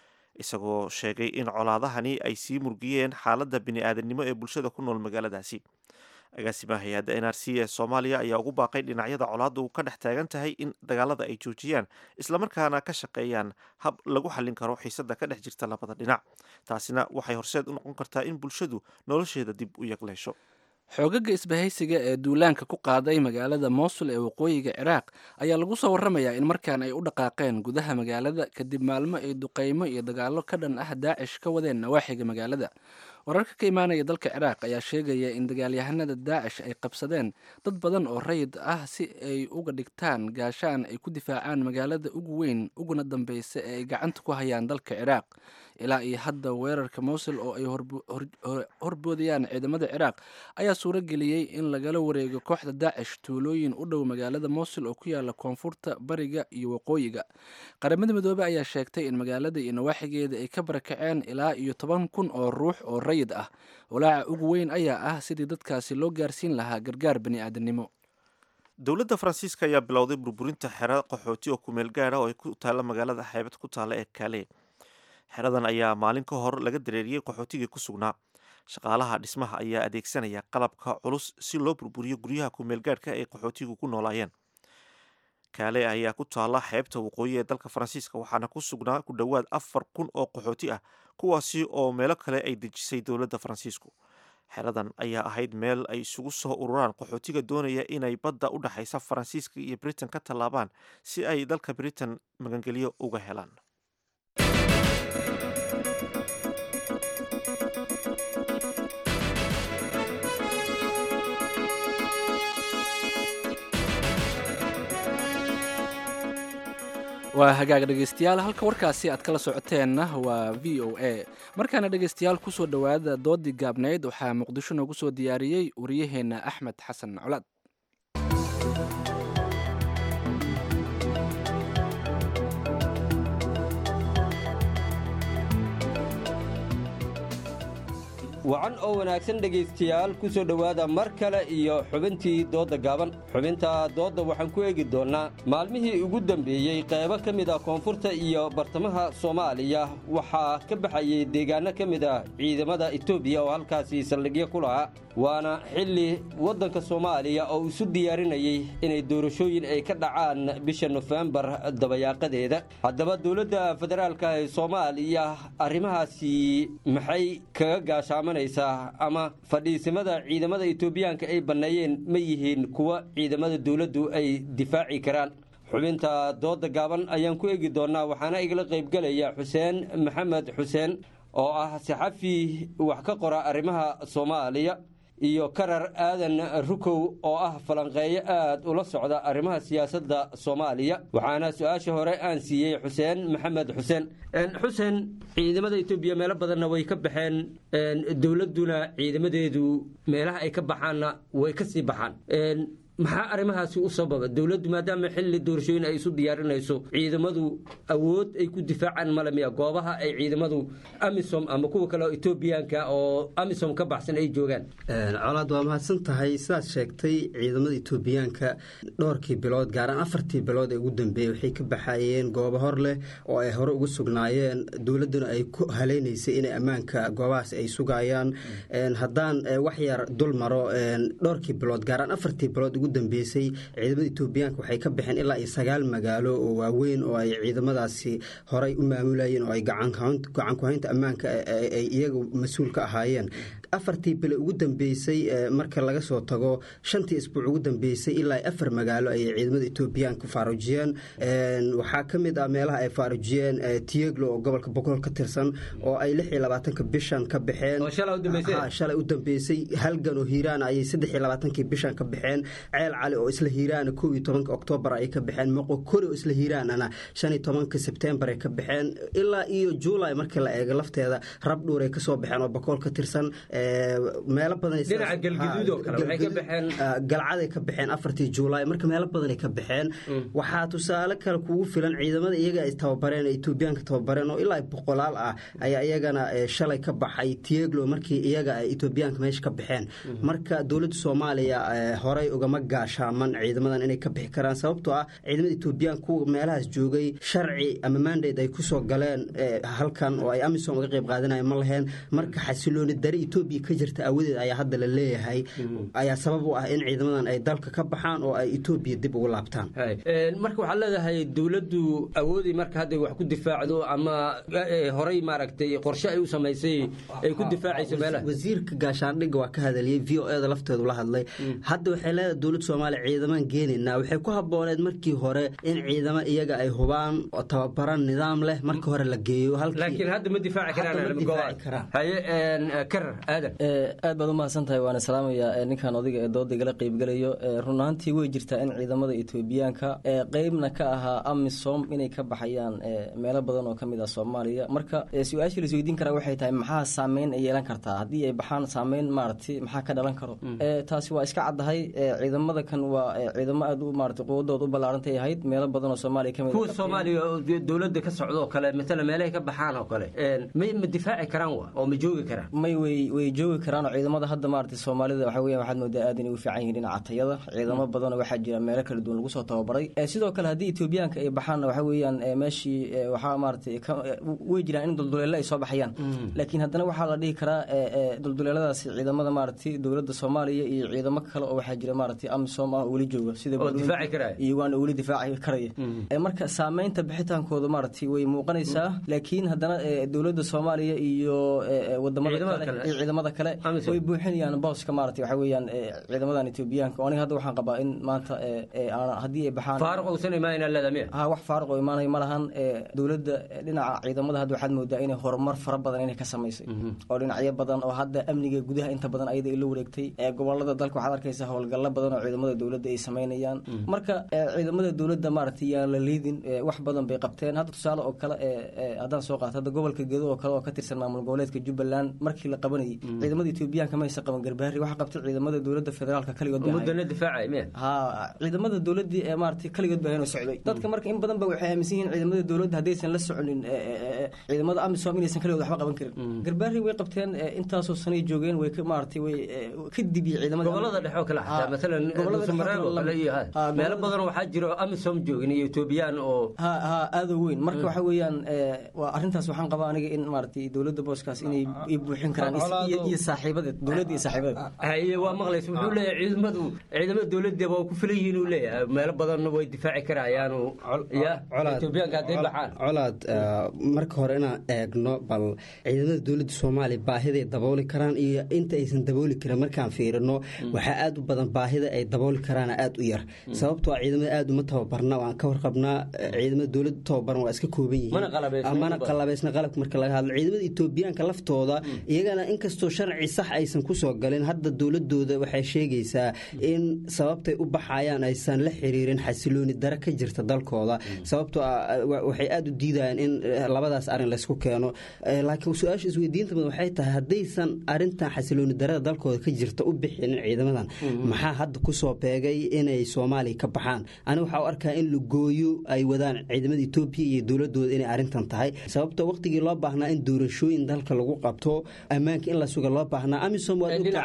isagoo sheegay in colaadahani ay sii murgiyeen xaaladda bini-aadanimo ee bulshada ku nool magaaladaasi. agaasimaha hay-adda n r c ee soomaaliya ayaa ugu baaqay dhinacyada colaadda uu ka dhex taagan tahay in dagaalada ay joojiyaan islamarkaana ka shaqeeyaan hab lagu xallin karo xiisadda ka dhex jirta labada dhinac. taasina waxay horseed u noqon kartaa in bulshadu nolosheeda dib u yagleesho. xoogaga isbahaysiga ee duulaanka ku qaaday magaalada moosul ee waqooyiga ciraaq ayaa lagu soo warramayaa in markaan ay u dhaqaaqeen gudaha magaalada kadib maalmo ay duqaymo iyo dagaallo ka dhan ah daacish ka wadeen nawaaxiga magaalada. wararka ka imaanaya dalka ciraaq ayaa sheegaya in dagaalyahanada daacish ay qabsadeen dad badan oo rayid ah si ay uga dhigtaan gaashaan ay ku difaacaan magaalada ugu weyn uguna dambeysa ee ay gacanta ku hayaan dalka ciraaq. ilaa iyo hadda weerarka mowsul oo ay horboodayaan ciidamada ciraaq ayaa suuro geliyey in lagala wareego kooxda daacish tuulooyin u dhow magaalada mowsul oo ku yaala koonfurta bariga iyo waqooyiga. qaramada midoobey ayaa sheegtay in magaalada iyo nawaaxigeeda ay ka barakaceen ilaa iyo toban kun oo ruux oo rayid ah. walaaca ugu weyn ayaa ah sidii dadkaasi loo gaarsiin lahaa gargaar bani-aadanimo. dowladda faransiiska ayaa bilowday burburinta xero qaxooti oo kumeel gaadha oo ay ku taalla magaalada xeebad ku taalla ee kaale. xeradan ayaa maalin ka hor laga dareeriyey qaxootigii ku sugnaa. shaqaalaha dhismaha ayaa adeegsanaya qalabka culus si loo burburiyo guryaha kumeelgaadhka ay qaxootigu ku noolaayeen. kaale ayaa ku taalla xeebta waqooyi ee dalka faransiiska waxaana ku sugnaa ku dhowaad afar kun oo qaxooti ah kuwaasi oo meelo kale ay dejisay dowladda faransiisku. xeradan ayaa ahayd meel ay isugu soo ururaan qaxootiga doonaya inay badda u dhexaysa faransiiska iyo britain ka tallaabaan si ay dalka britain magangelyo uga helaan. waa hagaag dhegeystayaal halka warkaasi aad kala socoteenna waa v o a. markaana dhegeystayaal kusoo dhowaada doodii gaabnayd waxaa muqdisho noogu soo diyaariyey wariyaheenna axmed xasan colaad. wacan oo wanaagsan dhegaystayaal ku soo dhowaada mar kale iyo xubintii doodda gaaban. xubinta doodda waxaan ku eegi doonnaa maalmihii ugu dambeeyey qaybo ka mid ah koonfurta iyo bartamaha soomaaliya waxaa ka baxayey deegaanno ka mid ah ciidamada etoobiya oo halkaasi saldhigyo ku lahaa, waana xilli waddanka soomaaliya oo isu diyaarinayey inay doorashooyin ay ka dhacaan bisha nofembar dabayaaqadeeda. haddaba dowladda federaalka ee soomaaliya arrimahaasi maxay kaga gaashaamanaysaa ama fadhiisimada ciidamada etoobiyaanka ay banneeyeen ma yihiin kuwa ciidamada dowladdu ay difaaci karaan? xubinta doodda gaaban ayaan ku eegi doonnaa, waxaana igala qaybgelaya xuseen maxamed xuseen oo ah saxafi wax ka qora arrimaha soomaaliya, iyo karar aadan rukow oo ah falanqeeyo aad ula socda arrimaha siyaasadda soomaaliya. waxaana su-aasha hore aan siiyey xuseen maxamed xuseen. xuseen, ciidamada etoobiya meelo badanna way ka baxeen, dowladduna ciidamadeedu meelaha ay ka baxaanna way ka sii baxaan. maxaa arrimahaasi u sababa dowladdu maadaama xilli doorashooyin ay isu diyaarinayso ciidamadu awood ay ku difaacaan malamiya goobaha ay ciidamadu amisom ama kuwa kale oo etoobiyaanka oo amisom ka baxsan ay joogaan colaad waa mahadsan tahay sidaad sheegtay ciidamada etoobiyaanka dhowrkii bilood gaaraan afartii bilood ee ugu dambeeyey waxay ka baxayeen goobo hor leh oo ay hore ugu sugnaayeen dowladduna ay ku haleynaysay inay ammaanka goobahaas ay sugayaan haddaan wax yar dul maro dhowrkii bilood gaaraan afartii bilood ugu dambeysay ciidamada etoobiyaanka waxay ka baxeen ilaa iyo sagaal magaalo oo waaweyn oo ay ciidamadaasi horey u maamulayeen oo ay gacan ku haynta ammaanka ay iyaga mas-uul ka ahaayeen afartii bile ugu dambeysay marka laga soo tago shantii isbuuc ugu dambeysay ilaa afar magaalo ayay ciidamada etoobiyaanka faarujiyeen waxaa ka mid ah meelaha ay faarujiyeen tiyeglo oo gobolka boqol ka tirsan oo ay lix iyo labaatanka bishan ka baxeen shalay u dambeysay halgan oo hiiraan ayay saddex iyo labaatankii bishan ka baxeen ceel cali oo isla hiiraana kow iyo tobanka oktoobar ay ka baxeen moqo kori oo isla hiiraanana shan iyo tobanka sebtembar ay ka baxeen ilaa iyo juulay markii la eego lafteeda rab dhuur ay kasoo baxeen oo boqol ka tirsan meelo badangalcaday ka baxeen afartii juulaay marka meelo badanay ka baxeen waxaa tusaale kale kugu filan ciidamada iyaga ay tababareen etoobiyaanka tababareen oo ilaa boqolaal ah ayaa iyagana shalay ka baxay tiyeglo markii iyaga ay etoobiyaanka meesha ka baxeen marka dowladda soomaaliya horey ugama gaashaaman ciidamadan inay ka bixi karaan sababtoo ah ciidamada etoobiyaanka kuwa meelahaas joogay sharci ama mandate ay kusoo galeen halkan oo ay amisom uga qayb qaadanaya ma laheen marka xasilooni dari etoobiya ka jirta awadeed ayaa hadda la leeyahay ayaa sabab u ah in ciidamadan ay dalka ka baxaan oo ay etoobiya dib ugu laabtaan marka waxaa leedahay dowladdu awoodii marka hadday wax ku difaacdo ama horey maaragtay qorshe ay u samaysay ay ku difaacayso meelaha wasiirka gaashaandhigga waa ka hadaliyey v o eda lafteedu la hadlay hadda waxay leedahay dowladda soomaaliya ciidamaan geenaynaa waxay ku habooneed markii hore in ciidamo iyaga ay hubaan oo tababaran nidaam leh marka hore la geeyo laakiin hadda ma difaaci karaan aad baad u mahadsan tahay waana salaamayaa ninkan odayga ee dooda igala qaybgalayo run ahaantii way jirtaa in ciidamada etoobiyaanka qeybna ka ahaa amisom inay ka baxayaan meelo badan oo kamid ah soomaaliya marka su-aashii la isweydiin karaa waxay tahay maxaa saameyn ay yeelan kartaa haddii ay baxaan saameyn maaragtay maxaa ka dhalan karo taasi waa iska caddahay ciidamada kan waa ciidamo aad u maaragtay quwadooda u ballaarantay ahayd meelo badan oo soomaaliya kamid kuwa soomaaliya dowladda ka socda oo kale matala meelahay ka baxaan oo kale ma difaaci karaan wa oo ma joogi karaan may way way joogi karaan oo ciidamada hadda maaragtay soomaalida waxa weeyaan waxaad moodaa aad inay u fiican yihiin dhinaca tayada ciidamo badan oo waxaa jira meelo kala duwan lagu soo tababaray sidoo kale haddii etoobiyaanka ay baxaanna waxa weeyaan meeshii waxaa maaragtay way jiraan in dulduleelo ay soo baxayaan laakiin haddana waxaa la dhihi karaa dulduleeladaasi ciidamada maaragtay dowladda soomaaliya iyo ciidamo kale oo waxaa jira maaragtay amisom ah oo weli jooga sida iyo waana weli difaaci karaya marka saameynta bixitaankooda maaragtay way muuqanaysaa laakiin haddana dowladda soomaaliya iyo wadamada kale iyo ciidamada kale way buuxinayaan booska maaragtay waxa weeyaan ciidamadan etoobiyaanka aniga hadda waxaan qabaa in maanta haddii ay baxaan faaruq uusan imaanayna leedamiya ha wax faaruq oo imaanaya ma lahan dowladda dhinaca ciidamada hadda waxaad moodaa inay horumar fara badan inay ka samaysay oo dhinacyo badan oo hadda amniga gudaha inta badan ayada ila wareegtay gobolada dalka waxaad arkaysaa howlgallo badan oo ciidamada dowladda ay samaynayaan marka ciidamada dowladda maaragtay yaan la liidin wax badan bay qabteen hadda tusaale oo kale haddaan soo qaato hadda gobolka gedo oo kale oo ka tirsan maamul goboleedka jubbaland markii la qabanayay ciidamada etoobiyaanka ma haysan qaban garbaari waxa qabtay ciidamada dowladda federaalka kaligood mudana difaacay me ha ciidamada dowladii ee maaragtay kaligood baa inuu socday dadka marka in badan ba waxay aaminsan yihiin ciidamada dowladda haddaysan la soconin ciidamada amisom inaysan kaligood waxba qaban karin garbaari way qabteen intaasoo sanay joogeen way ka maaragtay way kadib iyo ciidamada gobolada dhexe oo kale xataa maalan gobolada mareebo kale iyo meelo badan waxaa jiro amisom joogin iyo etoobiyaan oo ha ha aad u weyn marka waxa weeyaan waa arrintaas waxaan qabaa aniga in maaragtay dowladda booskaas inay buuxin karaan iyo saaxiibadeed dowladda iyo saaxiibadeed haye waa maqlaysa wuxuu leeyahay ciidamadu ciidamada dowladda waa ku filan yihiin uu leeyahay meelo badan way difaaci karayaan ya etoobiyaanka hadday baxaan colaad marka hore inaan eegno bal ciidamada dowladda soomaaliya baahiday dabooli karaan iyo inta aysan dabooli karin markaan fiirino waxaa aad u badan baahida ay dabooli karaana aad u yar sababtoo ciidamada aad uma tababarna waan ka warqabnaa ciidamada dowladda tababaran waa iska kooban yihiin mana qalabaysna qalabka marka laga hadlo ciidamada etoobiyaanka laftooda dalkooda iyagana inkastoo sharci sax aysan kusoo galin hadda dowladooda waxay sheegaysaa in sababtay u baxayaan aysan la xiriirin xasilooni dare ka jirta dalkooda sababtoo waxay aada u diidayaan in labadaas arin laysku keeno laakiin su-aasha isweydiinta mid waxay tahay haddaysan arintan xasilooni darada dalkooda ka jirta u bixinin ciidamadan maxaa hadda kusoo beegay inay soomaaliya ka baxaan aniga waxaa u arkaa in lagooyo ay wadaan ciidamada etoobiya iyo dowladooda inay arintan tahay sababtoo waqtigii loo baahnaa in doorashooyin dalka lagu qabto ammaanka in la suga loo baahnaa amisom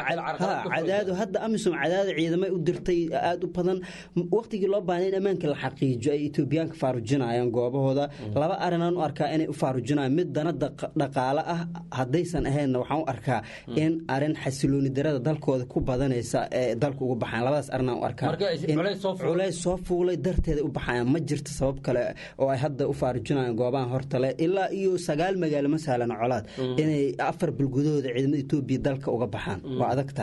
cadaado hadda amisom cadaado ciidamay u dirtay aada u badan waqtigii loo baahnaa in ammaanka la xaqiijo ay etoobiyaanka faarujinayaan goobahooda laba arinaan u arkaa inay u faarujinayaan mid dana dhaqaale ah haddaysan ahaynna waxaan u arkaa in arin xasilooni darada dalkooda ku badanaysa ee dalka uga baxaan labadaas arinaan u arkaa culays soo fuulay darteeda u baxayaan ma jirto sabab kale oo ay hadda u faarujinayaan goobahan hortale ilaa iyo sagaal magaalo ma sahlan colaad inay afar bilgudahooda ciidamada etoobiya dalka uga baxaan waa adagta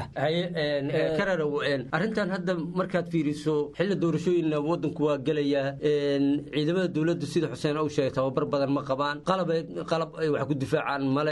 kararow arrintan hadda markaad fiiriso xilli doorashooyinna wadanku waa gelayaa ciidamada dowladda sida xuseen uu sheegay tababar badan ma qabaan qalab qalab ay wax ku difaacaan male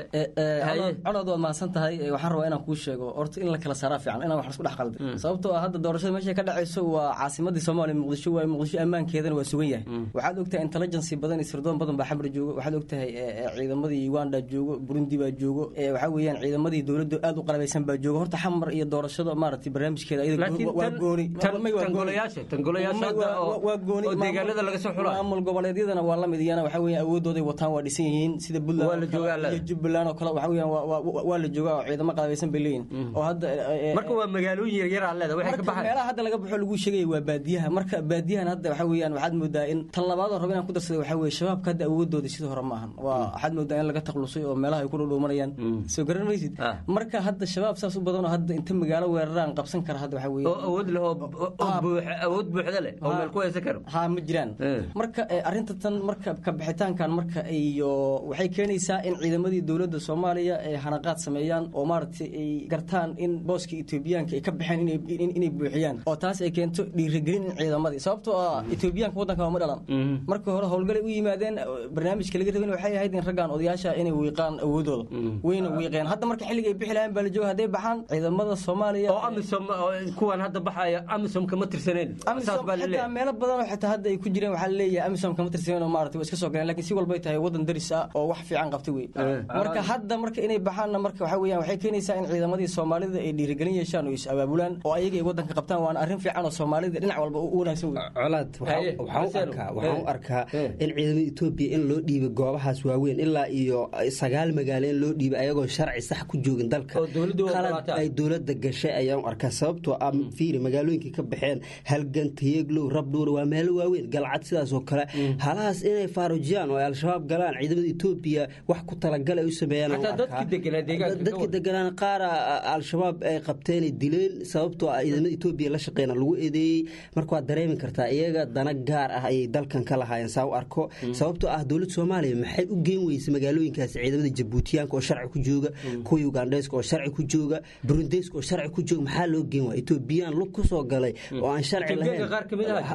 colaad waad mahadsan tahay waxaan rabaa inaan kuu sheego horta in la kala saaraa fiican inaan wax isku dhex qalday sababtoo ah hadda doorashada meesha ka dhacayso waa caasimadii Soomaaliya Muqdisho waa Muqdisho ammaankeedana waa sugan yahay waxaad ogtahay intelligence badan iyo sirdoon badan baa xamar joogo waxaad ogtahay ciidamadii Uganda joogo Burundi baa joogo waxa weeyaan ciidamadii dowladda aad u qalabeysan baa joogo horta xamar iyo doorashada maaragtay barnaamijkeeda iyada waa gooni tangolayaasha tangolayaasha waa gooni deegaanada laga soo xulaa maamul goboleedyadana waa la mid iyana waxa weeyaan awoodooda wataan waa dhisan yihiin sida Puntland waa la joogaa iyo Jubbaland oo kale waxa weeyaan waa la joogaa oo ciidamo qalabeysan bay leeyihiin oo hadda marka waa magaalooyin yar yar leedahay waxay ka baxaan meelaha hadda laga baxo lagu sheegay waa baadiyaha marka baadiyahan hadda waxa weeyaan waxaad moodaa in tan labaad oo rabaan ku darsaday waxa weeye shabaabka hadda awoodooda sida hore ma ahan waa waxaad moodaa in laga taqlusay oo meelaha ay ku dhowdhowmanayaan soo garan maysid marka hadda shabaab saas u badan oo hadda inta magaalo weeraraan qabsan kara hadda waxa weeye oo awood leh oo awood buuxda leh oo meel ku haysan karo ha ma jiraan marka arrinta tan marka ka bixitaankan marka iyo waxay keenaysaa in ciidamadii dowladda Soomaaliya ay hanaqaad sameeyaan oo maaragtay ay gartaan in booska Etoobiyaanka ay ka baxeen inay inay buuxiyaan oo taas ay keento dhiirigelin ciidamadii sababtoo ah Etoobiyaanka wadanka ma dhalan marka hore howlgal ay u yimaadeen barnaamijka laga rabay waxay ahayd in raggan odayaasha inay wiiqaan awoodooda wayna wiiqeen hadda marka xilliga ay bixi lahayn baa la jooga haday baxaan ciidamada Soomaaliya oo amisom kuwan hadda baxaya amisom kama tirsaneen saas baa leeyahay meelo badan oo xitaa hadda ay ku jireen waxa la leeyahay amisom kama tirsaneen oo maaragtay iska soo galeen laakiin si walba ay tahay wadan daris ah oo wax fiican qabtay way marka hadda marka inay baxaan marka waxa weeyaan waxay keenaysaa in ciidamadii Soomaalida ay dhiirigelin yeeshaan oo is abaabulaan oo ayaga ay wadanka qabtaan waan arrin fiican oo Soomaalida dhinac walba u wanaagsan way colaad waxaan arkaa waxaan arkaa in ciidamada Ethiopia in loo dhiibay goobahaas waaweyn ilaa iyo sagaal magaalo in loo dhiibay ayagoo sharci sax ku joogin dalka qalad ay dowladda gashay ayaan arkaa sababtoo ah fiiri magaalooyinka ka baxeen halgan Tiyeglow Rabdhuur waa meelo waaweyn galcad sidaas oo kale halaas inay faarujiyaan oo al-shabaab galaan ciidamada Ethiopia wax ku talagal ay u sameeyaan dadka deganaa deegaanka dadka deganaa qaar al-shabaab ay qabteen dileen sababtoo ah ciidamada Ethiopia la shaqeeyna lagu eedeeyay marka waa dareemi kartaa iyaga dana gaar ah ay dalkan ka lahaayeen saa u arko sababtoo ah dowladda Soomaaliya maxay u geen weysay magaalooyinkaas ciidamada Jabuutiyaanka oo sharci ku jooga kuwa Ugandayska oo sharci ku jooga Burundayska oo sharci ku jooga maxaa loo geen waa Ethiopian lu ku soo galay oo aan sharci lahayn qaar kamid ah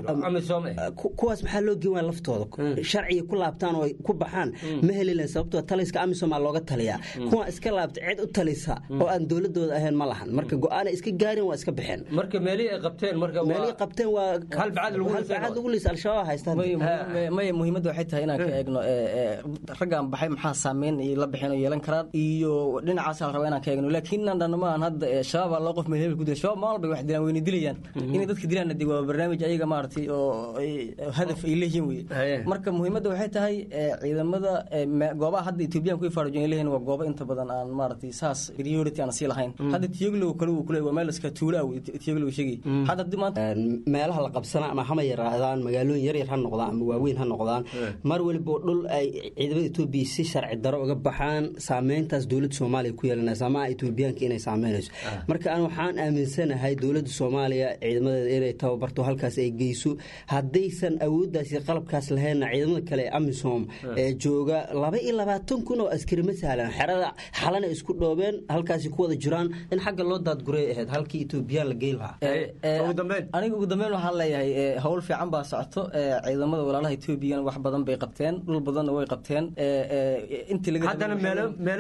kuwaas maxaa loo geen waa laftooda sharci ku laabtaan oo ku baxaan ma helileen sababtoo taliska amisom looga taliyaa kuwa iska laabta cid u talisa oo aan dowladooda ahayn ma lahan marka go'aan iska gaarin waa iska bixeen marka meelii ay qabteen marka waa meelii qabteen waa hal bacad lagu leeyahay hal lagu leeyahay al-shabaab haystaan ma muhiimadda waxay tahay inaan ka eegno raggan baxay maxaa saameyn ay la bixin oo yeelan karaan iyo dhinacaas la rabo inaan ka eegno laakiin nan dhanna ma aan hadda shabaab loo qof meel ku dilay shabaab maal bay wax dilaan weyn dilayaan in dadka dilaan dib waa barnaamij ayaga maartay oo hadaf ay leeyihiin way marka muhiimadda waxay tahay ciidamada goobaha hadda Ethiopia ku faarujin leeyihiin waa goobo inta badan aan maartay saas priority aan sii lahayn hadda Tiyeglow kale uu kulay waa meel iska tuula ah Tiyeglow sheegay hadda dimaanta meelaha la qabsana ama hama yaraadaan magaalooyin yar yar ha noqdaan ama waaweyn ha noqdaan mar waliba dhul ay ciidamada Ethiopia si sharci daro uga baxaan saameyntaas dowladda Soomaaliya ku yeelanaysa ama Ethiopiaanka inay saameynayso marka aan waxaan aaminsanahay dowladda Soomaaliya ciidamadeeda inay tababarto halkaas ay geyso haddaysan awooddaas iyo qalabkaas lahayn ciidamada kale ee amisom ee jooga laba iyo labaatan kun oo askari ma sahlan xerada xalana isku dhoobeen halkaas ku wada jiraan in xagga loo daadguray ahayd halkii Ethiopia la geey lahaa ugu dambeyn aniga ugu dambeyn waxaan leeyahay hawl fiican baa socoto ciidamada walaalaha Ethiopia wax badan bay qabteen dhul badanna way qabteen intii laga haddana meelo meelo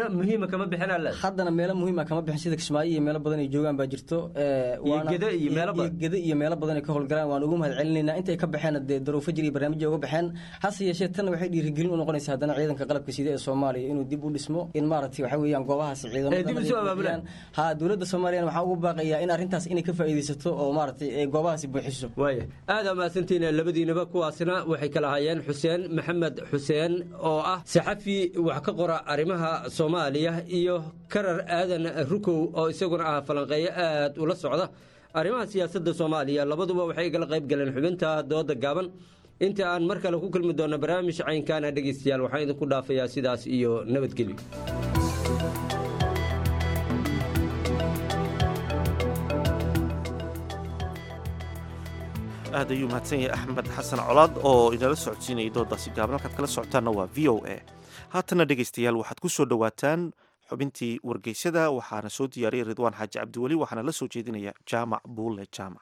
muhiima kama bixinaa le haddana meelo muhiima kama bixin sida kismaayo iyo meelo badan ay joogaan baa jirto gede iyo meelo badan gede iyo meelo badan ay ka howlgalaan waan ugu mahad celinaynaa intay ka baxeen dee daruufo jir iyo barnaamijyo uga baxeen hase yeeshee tan waxay dhiirigelin u noqonaysaa haddana ciidanka qalabka sida ee Soomaaliya inuu dib u dhismo in maaragtay waxa weeyaan goobahaas ciidamada ha dowladda Soomaaliya waxa ugu baaqayaa in arrintaas inay ka faa'iideysato oo maaragtay ee goobahaas buuxiso waaya aad amaasantiin labadiinaba kuwaasna waxay kala hayeen Xuseen Maxamed Xuseen oo ah saxafi wax ka qora arrimaha Soomaaliya iyo Karar Aadan Rukow oo isaguna ah falanqeeyo aad ula socda arrimaha siyaasadda Soomaaliya labaduba waxay kala qayb galeen xubinta dooda gaaban inta aan mar kale ku kulmi doono barnaamij caynkaana dhageystayaal waxaan idinku dhaafayaa sidaas iyo nabadgelyo aad ayuu mahadsan yahay axmed xasan colaad oo inala socodsiinayay doodaasi gaaban halkaad kala socotaanna waa v o a haatana dhegaystayaal waxaad ku soo dhowaataan xubintii wargeysyada waxaana soo diyaariyay ridwaan xaaji cabdiweli waxaana la soo jeedinaya jaamac buulle jaamac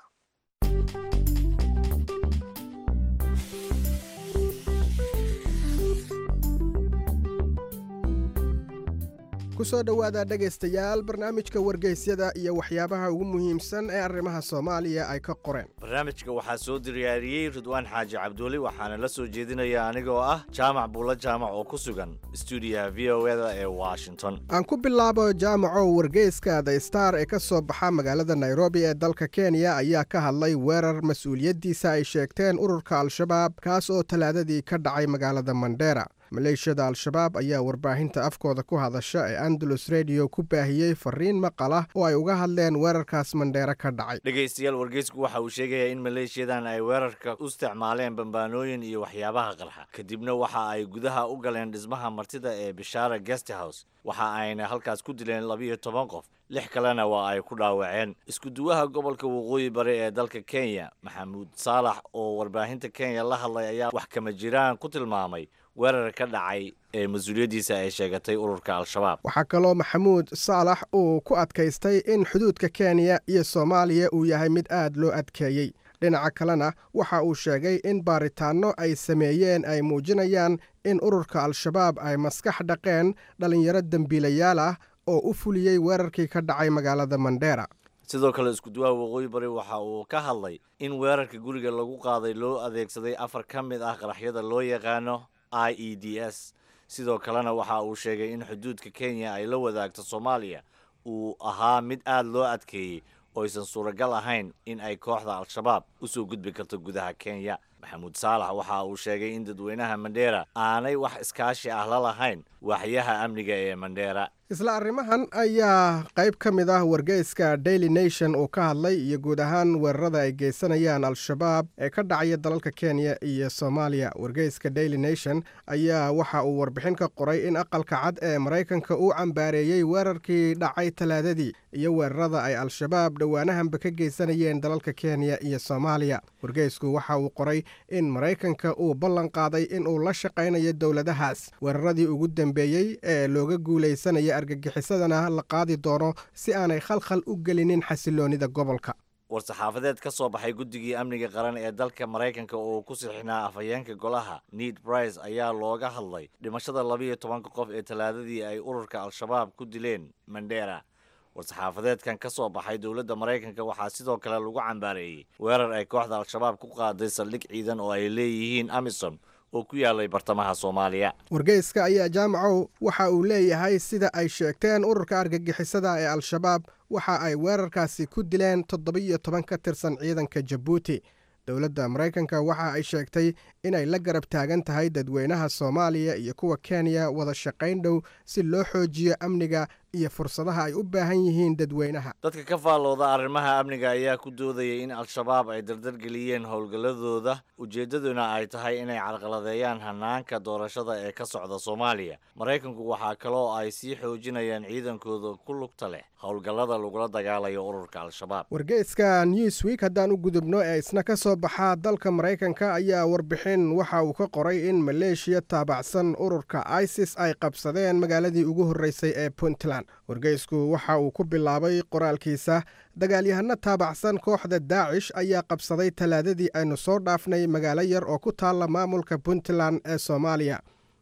kusoo dhowaada dhegaystayaal barnaamijka wargeysyada iyo waxyaabaha ugu muhiimsan ee arrimaha Soomaaliya ay ka qoreen. barnaamijka waxaa soo diyaariyay Ridwaan Xaaji Cabduuli waxaana la soo jeedinaya anigoo ah Jaamac Buulle Jaamac oo ku sugan studio V O A ee Washington. aan ku bilaabo Jaamaco wargeyska The Star ee ka soo baxa magaalada Nairobi ee dalka Kenya ayaa ka hadlay weerar mas'uuliyadiisa ay sheegteen ururka Al-Shabaab kaas oo talaadadii ka dhacay magaalada Mandera. maleeshiyada Al-Shabaab ayaa warbaahinta afkooda ku hadasha ee Andalus Radio ku baahiyey fariin maqal ah oo ay uga hadleen weerarkaas Mandera ka dhacay. dhegaystayaal wargeysku waxa uu sheegayaa in maleeshiyadan ay weerarka u isticmaaleen bambaanooyin iyo waxyaabaha qarxa kadibna waxa ay gudaha u galeen dhismaha martida ee Bishara Guest House waxa ayna halkaas ku dileen labiyo toban qof lix kalena waa ay ku dhaawaceen. isku duwaha gobolka waqooyi bari ee dalka Kenya Maxamuud Saalax oo warbaahinta Kenya la hadlay ayaa wax kama jiraan ku tilmaamay weerar ka dhacay ee mas'uuliyadiisa ay sheegatay ururka Al-Shabaab. waxaa kaloo Maxamuud Saalax uu ku adkaystay in xuduudka Kenya iyo Soomaaliya uu yahay mid aad loo adkeeyey. dhinaca kalena waxa uu sheegay in baaritaanno ay sameeyeen ay muujinayaan in ururka Al-Shabaab ay maskax dhaqeen dhalinyaro dambiilayaal ah oo u fuliyey weerarkii ka dhacay magaalada Mandera. sidoo kale isku duwaha waqooyi bari waxa uu ka hadlay in weerarka guriga lagu qaaday loo adeegsaday afar ka mid ah qaraxyada loo yaqaano I E D S. sidoo kalena waxa uu sheegay in xuduudka Kenya ay la wadaagto Soomaaliya uu ahaa mid aad loo adkeeyey oo aysan suuragal ahayn in ay kooxda Al-Shabaab u soo gudbi karto gudaha Kenya. Maxamuud Saalax waxa uu sheegay in dadweynaha Mandera aanay wax iskaashi ah la lahayn waaxyaha amniga ee Mandera. isla arrimahan ayaa qayb ka mid ah wargeyska Daily Nation oo ka hadlay iyo guud ahaan weerarada ay geysanayaan Al-Shabaab ee ka dhacaya dalalka Kenya iyo Soomaaliya. wargeyska Daily Nation ayaa waxa uu warbixin ka qoray in aqalka cad ee Mareykanka uu cambaareeyay weerarkii dhacay talaadadii iyo weerarada ay Al-Shabaab dhawaanahanba ka geysanayeen dalalka Kenya iyo Soomaaliya. wargeysku waxa uu qoray in Mareykanka uu ballan qaaday in uu la shaqaynayo dowladahaas weeraradii ugu dambeeyey ee looga guuleysanaya argagixisadana la qaadi doono si aanay khalkhal u gelinin xasiloonida gobolka. war-saxaafadeed ka soo baxay guddigii amniga qaran ee dalka Mareykanka oo ku sixnaa afhayeenka golaha Ned Price ayaa looga hadlay dhimashada labiyo tobanka qof ee talaadadii ay ururka Al-Shabaab ku dileen Mandera. war-saxaafadeedkan ka soo baxay dowladda Mareykanka waxaa sidoo kale lagu cambaareeyey weerar ay kooxda Al-Shabaab ku qaaday saldhig ciidan oo ay leeyihiin Amisom oo ku yaalay bartamaha Soomaaliya. wargeyska ayaa Jaamacow waxa uu leeyahay sida ay sheegteen ururka argagixisada ee Al-Shabaab waxa ay weerarkaasi ku dileen toddobiyo toban ka tirsan ciidanka Djibouti. dowladda Mareykanka waxa ay sheegtay inay la garab taagan tahay dadweynaha Soomaaliya iyo kuwa Kenya wada shaqayn dhow si loo xoojiyo amniga iyo fursadaha ay u baahan yihiin dadweynaha. dadka ka faallooda arrimaha amniga ayaa ku doodayay in Al-Shabaab ay dardargeliyeen howlgalladooda ujeedaduna ay tahay inay carqaladeeyaan hanaanka doorashada ee ka socda Soomaaliya. Mareykanku waxaa kaloo ay sii xoojinayaan ciidankooda ku lugta leh howlgallada lagula dagaalayo ururka Al-Shabaab. wargeyska Newsweek haddaan u gudubno ee isna ka soo baxa dalka Mareykanka ayaa warbixin waxa uu ka qoray in maleeshiya taabacsan ururka ISIS ay qabsadeen magaaladii ugu horreysay ee Puntland. wargeysku waxa uu ku bilaabay qoraalkiisa dagaalyahano taabacsan kooxda Daacish ayaa qabsaday talaadadii aynu soo dhaafnay magaalo yar oo ku taalla maamulka Puntland ee Soomaaliya.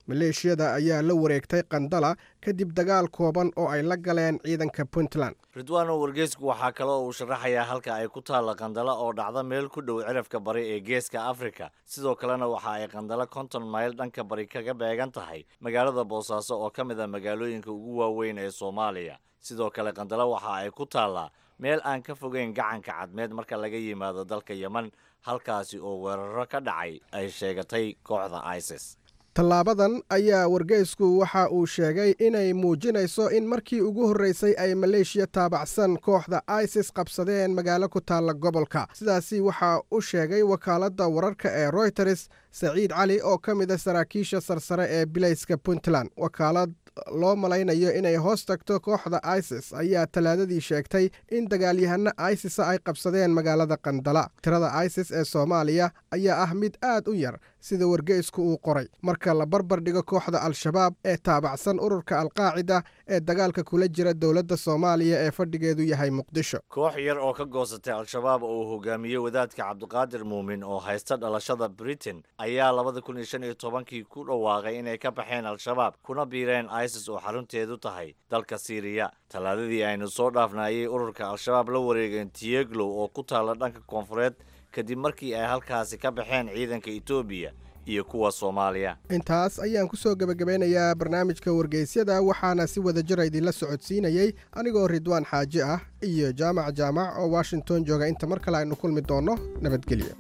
maleeshiyada ayaa la wareegtay qandala kadib dagaal kooban oo ay la galeen ciidanka puntland. ridwaano wargeysku waxaa kale oo uu sharaxayaa halka ay ku taalla qandala oo dhacda meel ku dhow cirafka bari ee geeska afrika sidoo kalena waxa ay qandala konton mayl dhanka bari kaga beegan tahay magaalada boosaaso oo ka mid a magaalooyinka ugu waaweyn ee soomaaliya. sidoo kale qandala waxa ay ku taallaa meel aan ka fogeyn gacanka cadmeed marka laga yimaado dalka yeman halkaasi oo weeraro ka dhacay ay sheegatay kooxda isis. tallaabadan ayaa wargeysku waxa uu sheegay inay muujinayso in markii ugu horreysay ay maleeshiya taabacsan kooxda isis qabsadeen magaalo ku taalla gobolka. sidaasi waxa u sheegay wakaaladda wararka ee royters saciid cali oo ka mid a saraakiisha sarsare ee bilayska puntland. wakaalad loo malaynayo inay hoos tagto kooxda isis ayaa talaadadii sheegtay in dagaalyahano isisa ay qabsadeen magaalada qandala. tirada isis ee soomaaliya ayaa ah mid aad u yar sida wargeysku uu qoray marka la barbar dhigo kooxda al-shabaab ee taabacsan ururka alqaacida ee dagaalka kula jira dowladda soomaaliya ee fadhigeedu yahay muqdisho. koox yar oo ka goosatay al-shabaab oo uu hogaamiye wadaadka cabdiqaadir muumin oo haysta dhalashada britain ayaa labada kun iyo shan iyo tobankii ku dhawaaqay inay ka baxeen al-shabaab kuna biireen isis oo xarunteedu tahay dalka siiriya. talaadadii aynu soo dhaafnaayay ururka al-shabaab la wareegeen tieglow oo ku taalla dhanka koonfureed kadib markii ay halkaasi ka baxeen ciidanka etoobiya iyo kuwa soomaaliya. intaas ayaan ku soo gebagabeynayaa barnaamijka wargeysyada waxaana si wada jira idinla socodsiinayey anigoo ridwaan xaaji ah iyo jaamac jaamac oo washington jooga. inta mar kale aynu kulmi doonno nabadgelyo.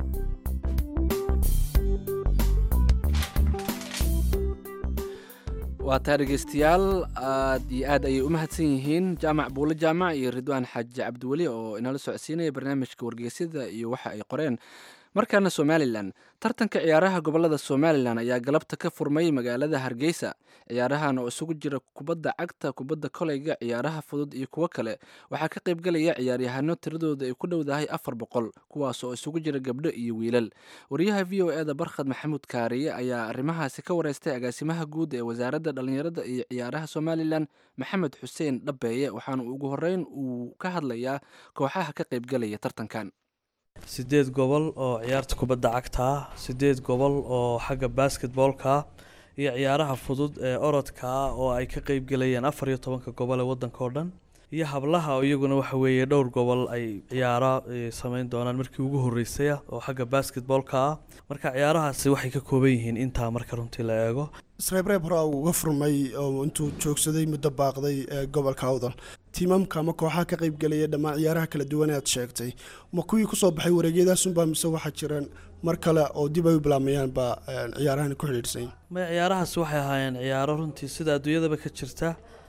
waa taa dhegeystayaal aad iyo aad ayay u mahadsan yihiin jaamac buule jaamac iyo ridwaan xaaji cabdiweli oo inala socodsiinaya barnaamijka wargeysyada iyo waxa ay qoreen. markaana somalilan tartanka ciyaaraha gobolada somalilan ayaa galabta ka furmay magaalada hargeysa. ciyaarahan oo isugu jira kubadda cagta, kubadda koleyga, ciyaaraha fudud iyo kuwo kale waxaa ka qaybgelaya ciyaaryahano tiradooda ay ku dhowdahay afar boqol kuwaas oo isugu jira gabdho iyo wiilal. wariyaha v o e da barkhad maxamuud kaariye ayaa arrimahaasi ka wareystay agaasimaha guud ee wasaaradda dhallinyarada iyo ciyaaraha somalilan maxamed xuseen dhabeeye waxaana ugu horeyn uu ka hadlayaa kooxaha ka qaybgelaya tartankan. sideed gobol oo ciyaarta kubadda cagta ah, sideed gobol oo xagga basketboolka iyo ciyaaraha fudud ee orodka oo ay ka qaybgelayaan afar iyo tobanka gobol ee waddanka oo dhan, iyo hablaha oo iyaguna waxa weeye dhowr gobol ay ciyaaro samayn doonaan markii ugu horreysay oo xagga basketboolka ah. marka ciyaarahaasi waxay ka kooban yihiin intaa marka runtii la eego. isreebreeb hore uu uga furmay oo intuu joogsaday muddo baaqday ee gobolka awdal tiimamka ama kooxaha ka qaybgelaya dhammaan ciyaaraha kala duwan ee aad sheegtay ma kuwii kusoo baxay wareegyadaasunbaa mise waxaa jiraan mar kale oo dib ay u bilaabmayaanba ciyaarahan ku xidhiidhsan? maya ciyaarahaasi waxay ahaayeen ciyaaro runtii sida adduunyadaba ka jirta.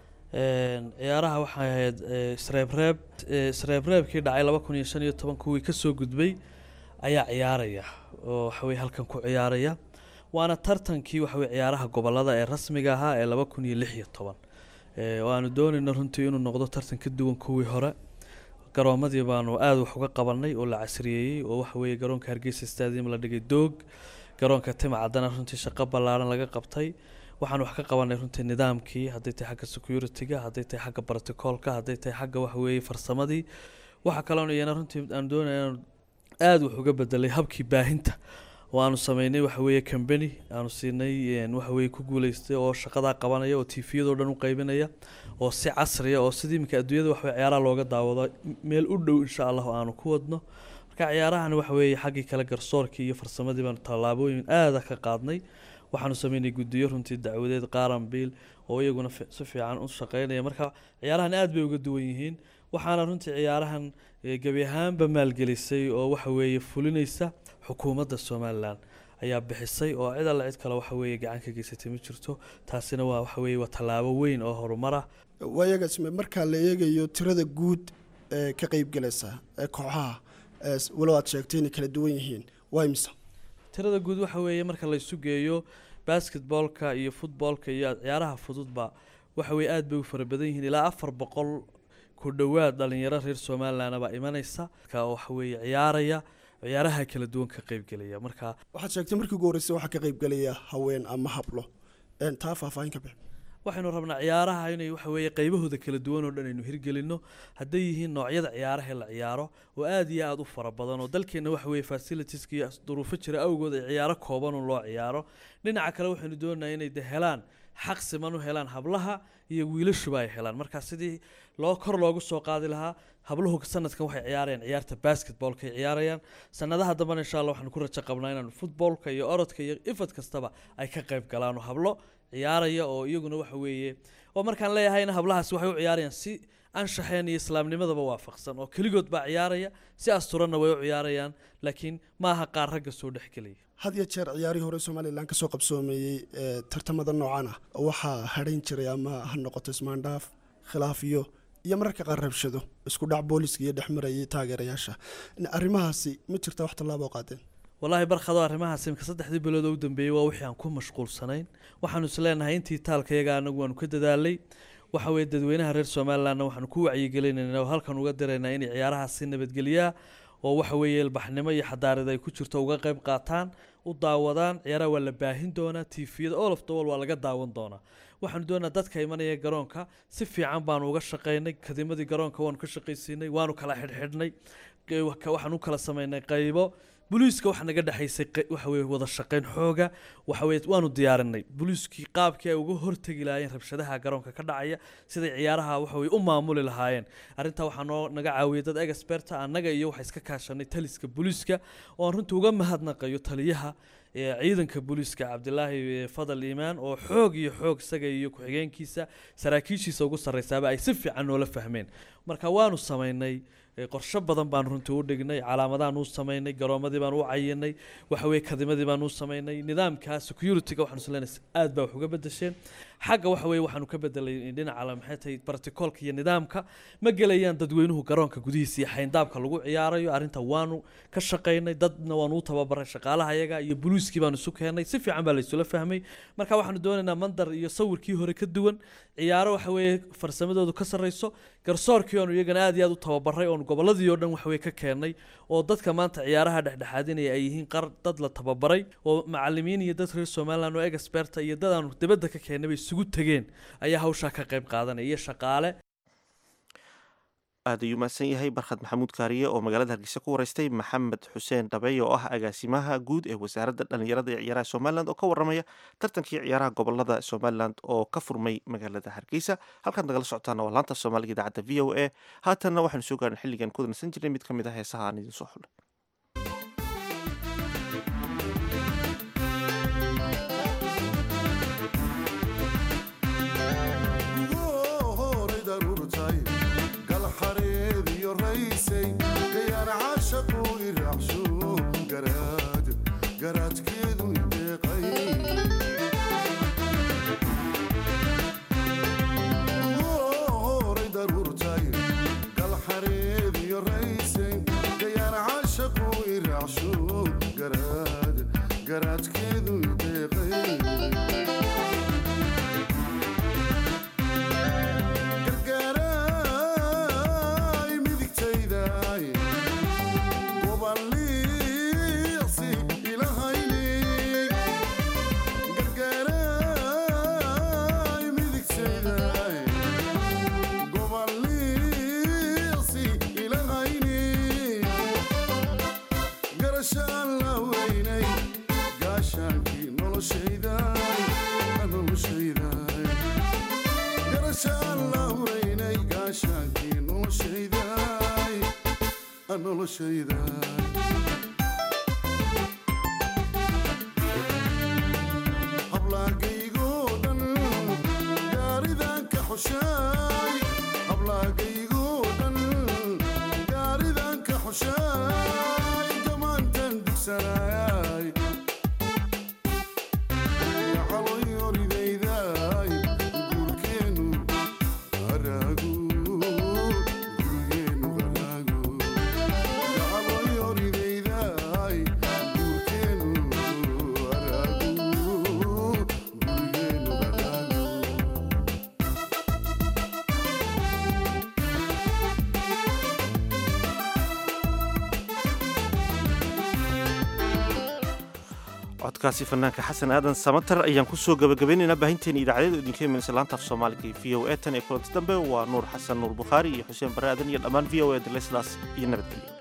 ciyaaraha waxay ahayd isreebreeb isreebreebkii dhacay laba kun iyo shan iyo toban kuwii kasoo gudbay ayaa ciyaaraya oo waxaweye halkan ku ciyaaraya. waana tartankii waxaweye ciyaaraha gobolada ee rasmiga ahaa ee laba kun iyo lix iyo toban oo aanu doonayno runtii inuu noqdo tartan ka duwan kuwii hore. garoomadii baanu aada wax uga qabanay oo la casriyeeyey oo waxaweye garoonka hargeysa stadium la dhigay doog, garoonka timcaddana runtii shaqo ballaaran laga qabtay. waxaan wax ka qabanay runtii nidaamkii, hadday tahay xagga security-ga, hadday tahay xagga protocolka, hadday tahay xagga waxaweye farsamadii. waxa kaloon iyana runtii aan doonaya inaan aada wax uga bedelay habkii baahinta oo aanu sameynay waxaweye company aanu siinay waxaweye ku guuleystay oo shaqadaa qabanaya oo tifiyadoo dhan u qaybinaya oo si casriya oo sidii iminka adduunyada waxaweye ciyaaraha looga daawado meel u dhow insha allah aanu ku wadno. marka ciyaarahan waxaweye xaggii kale garsoorkii iyo farsamadii baanu tallaabooyin aada ka qaadnay. waxaanu sameynay guddiyo runtii dacwadeed qaaranbiil oo iyaguna si fiican u shaqeynaya. marka ciyaarahan aad bay uga duwan yihiin. waxaana runtii ciyaarahan gebi ahaanba maalgelisay oo waxaweye fulinaysa xukuumadda somalilan ayaa bixisay oo cid alla cid kale waxaweye gacan ka geysatay ma jirto. taasina waa waxaweye waa tallaabo weyn oo horumar ah. waayagasme markaa la eegayo tirada guud ee ka qaybgalaysa ee kooxaha walow aad sheegtay inay kala duwan yihiin waa imisa? tirada guud waxa weeye marka la isu geeyo basketboolka iyo footballka iyo ciyaaraha fududba waxa weeye aad bay u fara badan yihiin. ilaa afar boqol ku dhowaad dhalinyaro reer somaliland baa imanaysa ka waxa weeye ciyaaraya ciyaaraha kala duwan ka qaybgelaya. marka waxaad sheegtay markii ugu horreysay waxaa ka qaybgelaya haween ama hablo taa faahfaahin ka bixi. waxaynu rabnaa ciyaaraha inay waxa weeye qaybahooda kala duwan oo dhan aynu hirgelinno hadday yihiin noocyada ciyaaraha la ciyaaro oo aad iyo aad u fara badan oo dalkeena waxa weeye facilitieska iyo duruufo jira awgood ay ciyaaro kooban oo loo ciyaaro dhinaca kale waxaynu doonayaa inay de helaan xaq siman u helaan hablaha iyo wiilashuba ay helaan marka sidii loo kor loogu soo qaadi lahaa habluhu sanadkan waxay ciyaarayaan ciyaarta basketballka ay ciyaarayaan sanadaha dambana insha Allah waxaan ku rajo qabnaa inaan footballka iyo orodka iyo ifad kastaba ay ka qayb galaan hablo ciyaaraya oo iyaguna waxa weeye oo markaan leeyahayna hablahaas waxay u ciyaarayaan si anshaxeen iyo islaamnimadaba waafaqsan oo kaligood baa ciyaaraya si asturanna way u ciyaarayaan laakiin ma aha qaar ragga soo dhexgelaya had iyo jeer ciyaarihii hore Soomaaliland ka soo qabsoomeeyay tartamada noocan ah waxaa hareyn jiray ama ha noqoto ismaandhaaf khilaaf iyo iyo mararka qaar rabshado isku dhac booliska iyo dhexmarayay taageerayaasha arrimahaasi ma jirta wax tallaabo qaadeen والله برخض arrimaha simka saddexdii bilood oo dambeeyay waa wixii aan ku mashquulsanayn waxaanu isleenahay intii taalkayaga anagu waan ku dadaalay waxa weey dadweynaha reer Soomaaliland waxaan ku wacyigelinaynaa oo halkan uga direynaa in ciyaaraha si nabadgeliya oo waxa weeye ilbaxnimo iyo xadaarad ay ku jirto uga qayb qaataan u daawadaan ciyaaraha waa la baahin doonaa T V-da all of the world waa laga daawan doonaa waxaan doonaa dadka imanaya garoonka si fiican baan uga shaqeynay kadimadii garoonka waan ka shaqeysiinay waanu kala xidhxidhnay waxaan u kala sameynay qaybo بوليسك وحنا قد حيسي وحوي وضع الشقين حوجة وحوي وانو ديارني بوليسكي قابك وجو هرتجي لاين ربشدها قرونك كدعية سيد عيارها وحوي أم معمول لهاين أرنتا وحنا نجا عويدة إكسبرتا نجا يو حيسك كاشني تلسك بوليسك وأنت وجم هذا نقيو تليها ciidan ka booliska Cabdullaahi Fadal Iimaan oo xoog iyo xoog saga iyo ku xigeenkiisa saraakiishiisa ugu sareysaba ay si fiican oo la fahmeen marka waanu sameynay qorshe badan baan runtii u dhignay calaamadahan u sameynay garoomadii baan u cayinnay waxa weey kadimadii baan u sameynay nidaamka security-ga waxaan isleenahay aad baa wax uga bedesheen xagga waxa weey waxaanu ka bedelay dhinaca calaamadeed protocol-ka iyo nidaamka ma galayaan dadweynuhu garoonka gudihiisa iyo xayndaabka lagu ciyaarayo arinta waanu ka shaqeynay dadna waanu tababaray shaqaalaha iyaga iyo booliiskii baan isu keenay si fiican baa la isula fahmay marka waxaanu doonaynaa mandar iyo sawirkii hore ka duwan ciyaaro waxa weey farsamadoodu ka sareyso garsoorkii oo iyagana aad iyo aad u tababaray oo goboladii oo dhan wax weey ka keenay oo dadka maanta ciyaaraha dhexdhexaadinaya ay yihiin qar dad la tababaray oo macallimiin iyo dad reer Soomaaliland oo expert iyo dad aan dibadda ka keenay isugu tageen ayaa hawsha ka qayb qaadanaya shaqaale aad ayuu mahadsan yahay barkhad maxamuud kaariye oo magaalada hargeysa ku wareystay maxamed xuseen dhabeey oo ah agaasimaha guud ee wasaaradda dhalinyarada ee ciyaaraha Soomaaliland oo ka waramaya tartankii ciyaaraha gobolada Soomaaliland oo ka furmay magaalada hargeysa halkan nagala socotaana waa laanta Soomaaliga idaacadda V O A haatanna waxaanu soo gaarnay xilligan ku dansan jirnay mid ka mid ah heesaha aan idin soo xulay codkaasi fanaanka xasan aadan samatar ayaan kusoo gabagabaynaynaa baahinteena idaacadyada idinka imanaysa laanta af soomaaliga iyo v o e tan ee kulanti dambe waa nuur xasan nuur bukhaari iyo xuseen barre aadan iyo dhammaan v o e dile sidaas iyo nabadgelyo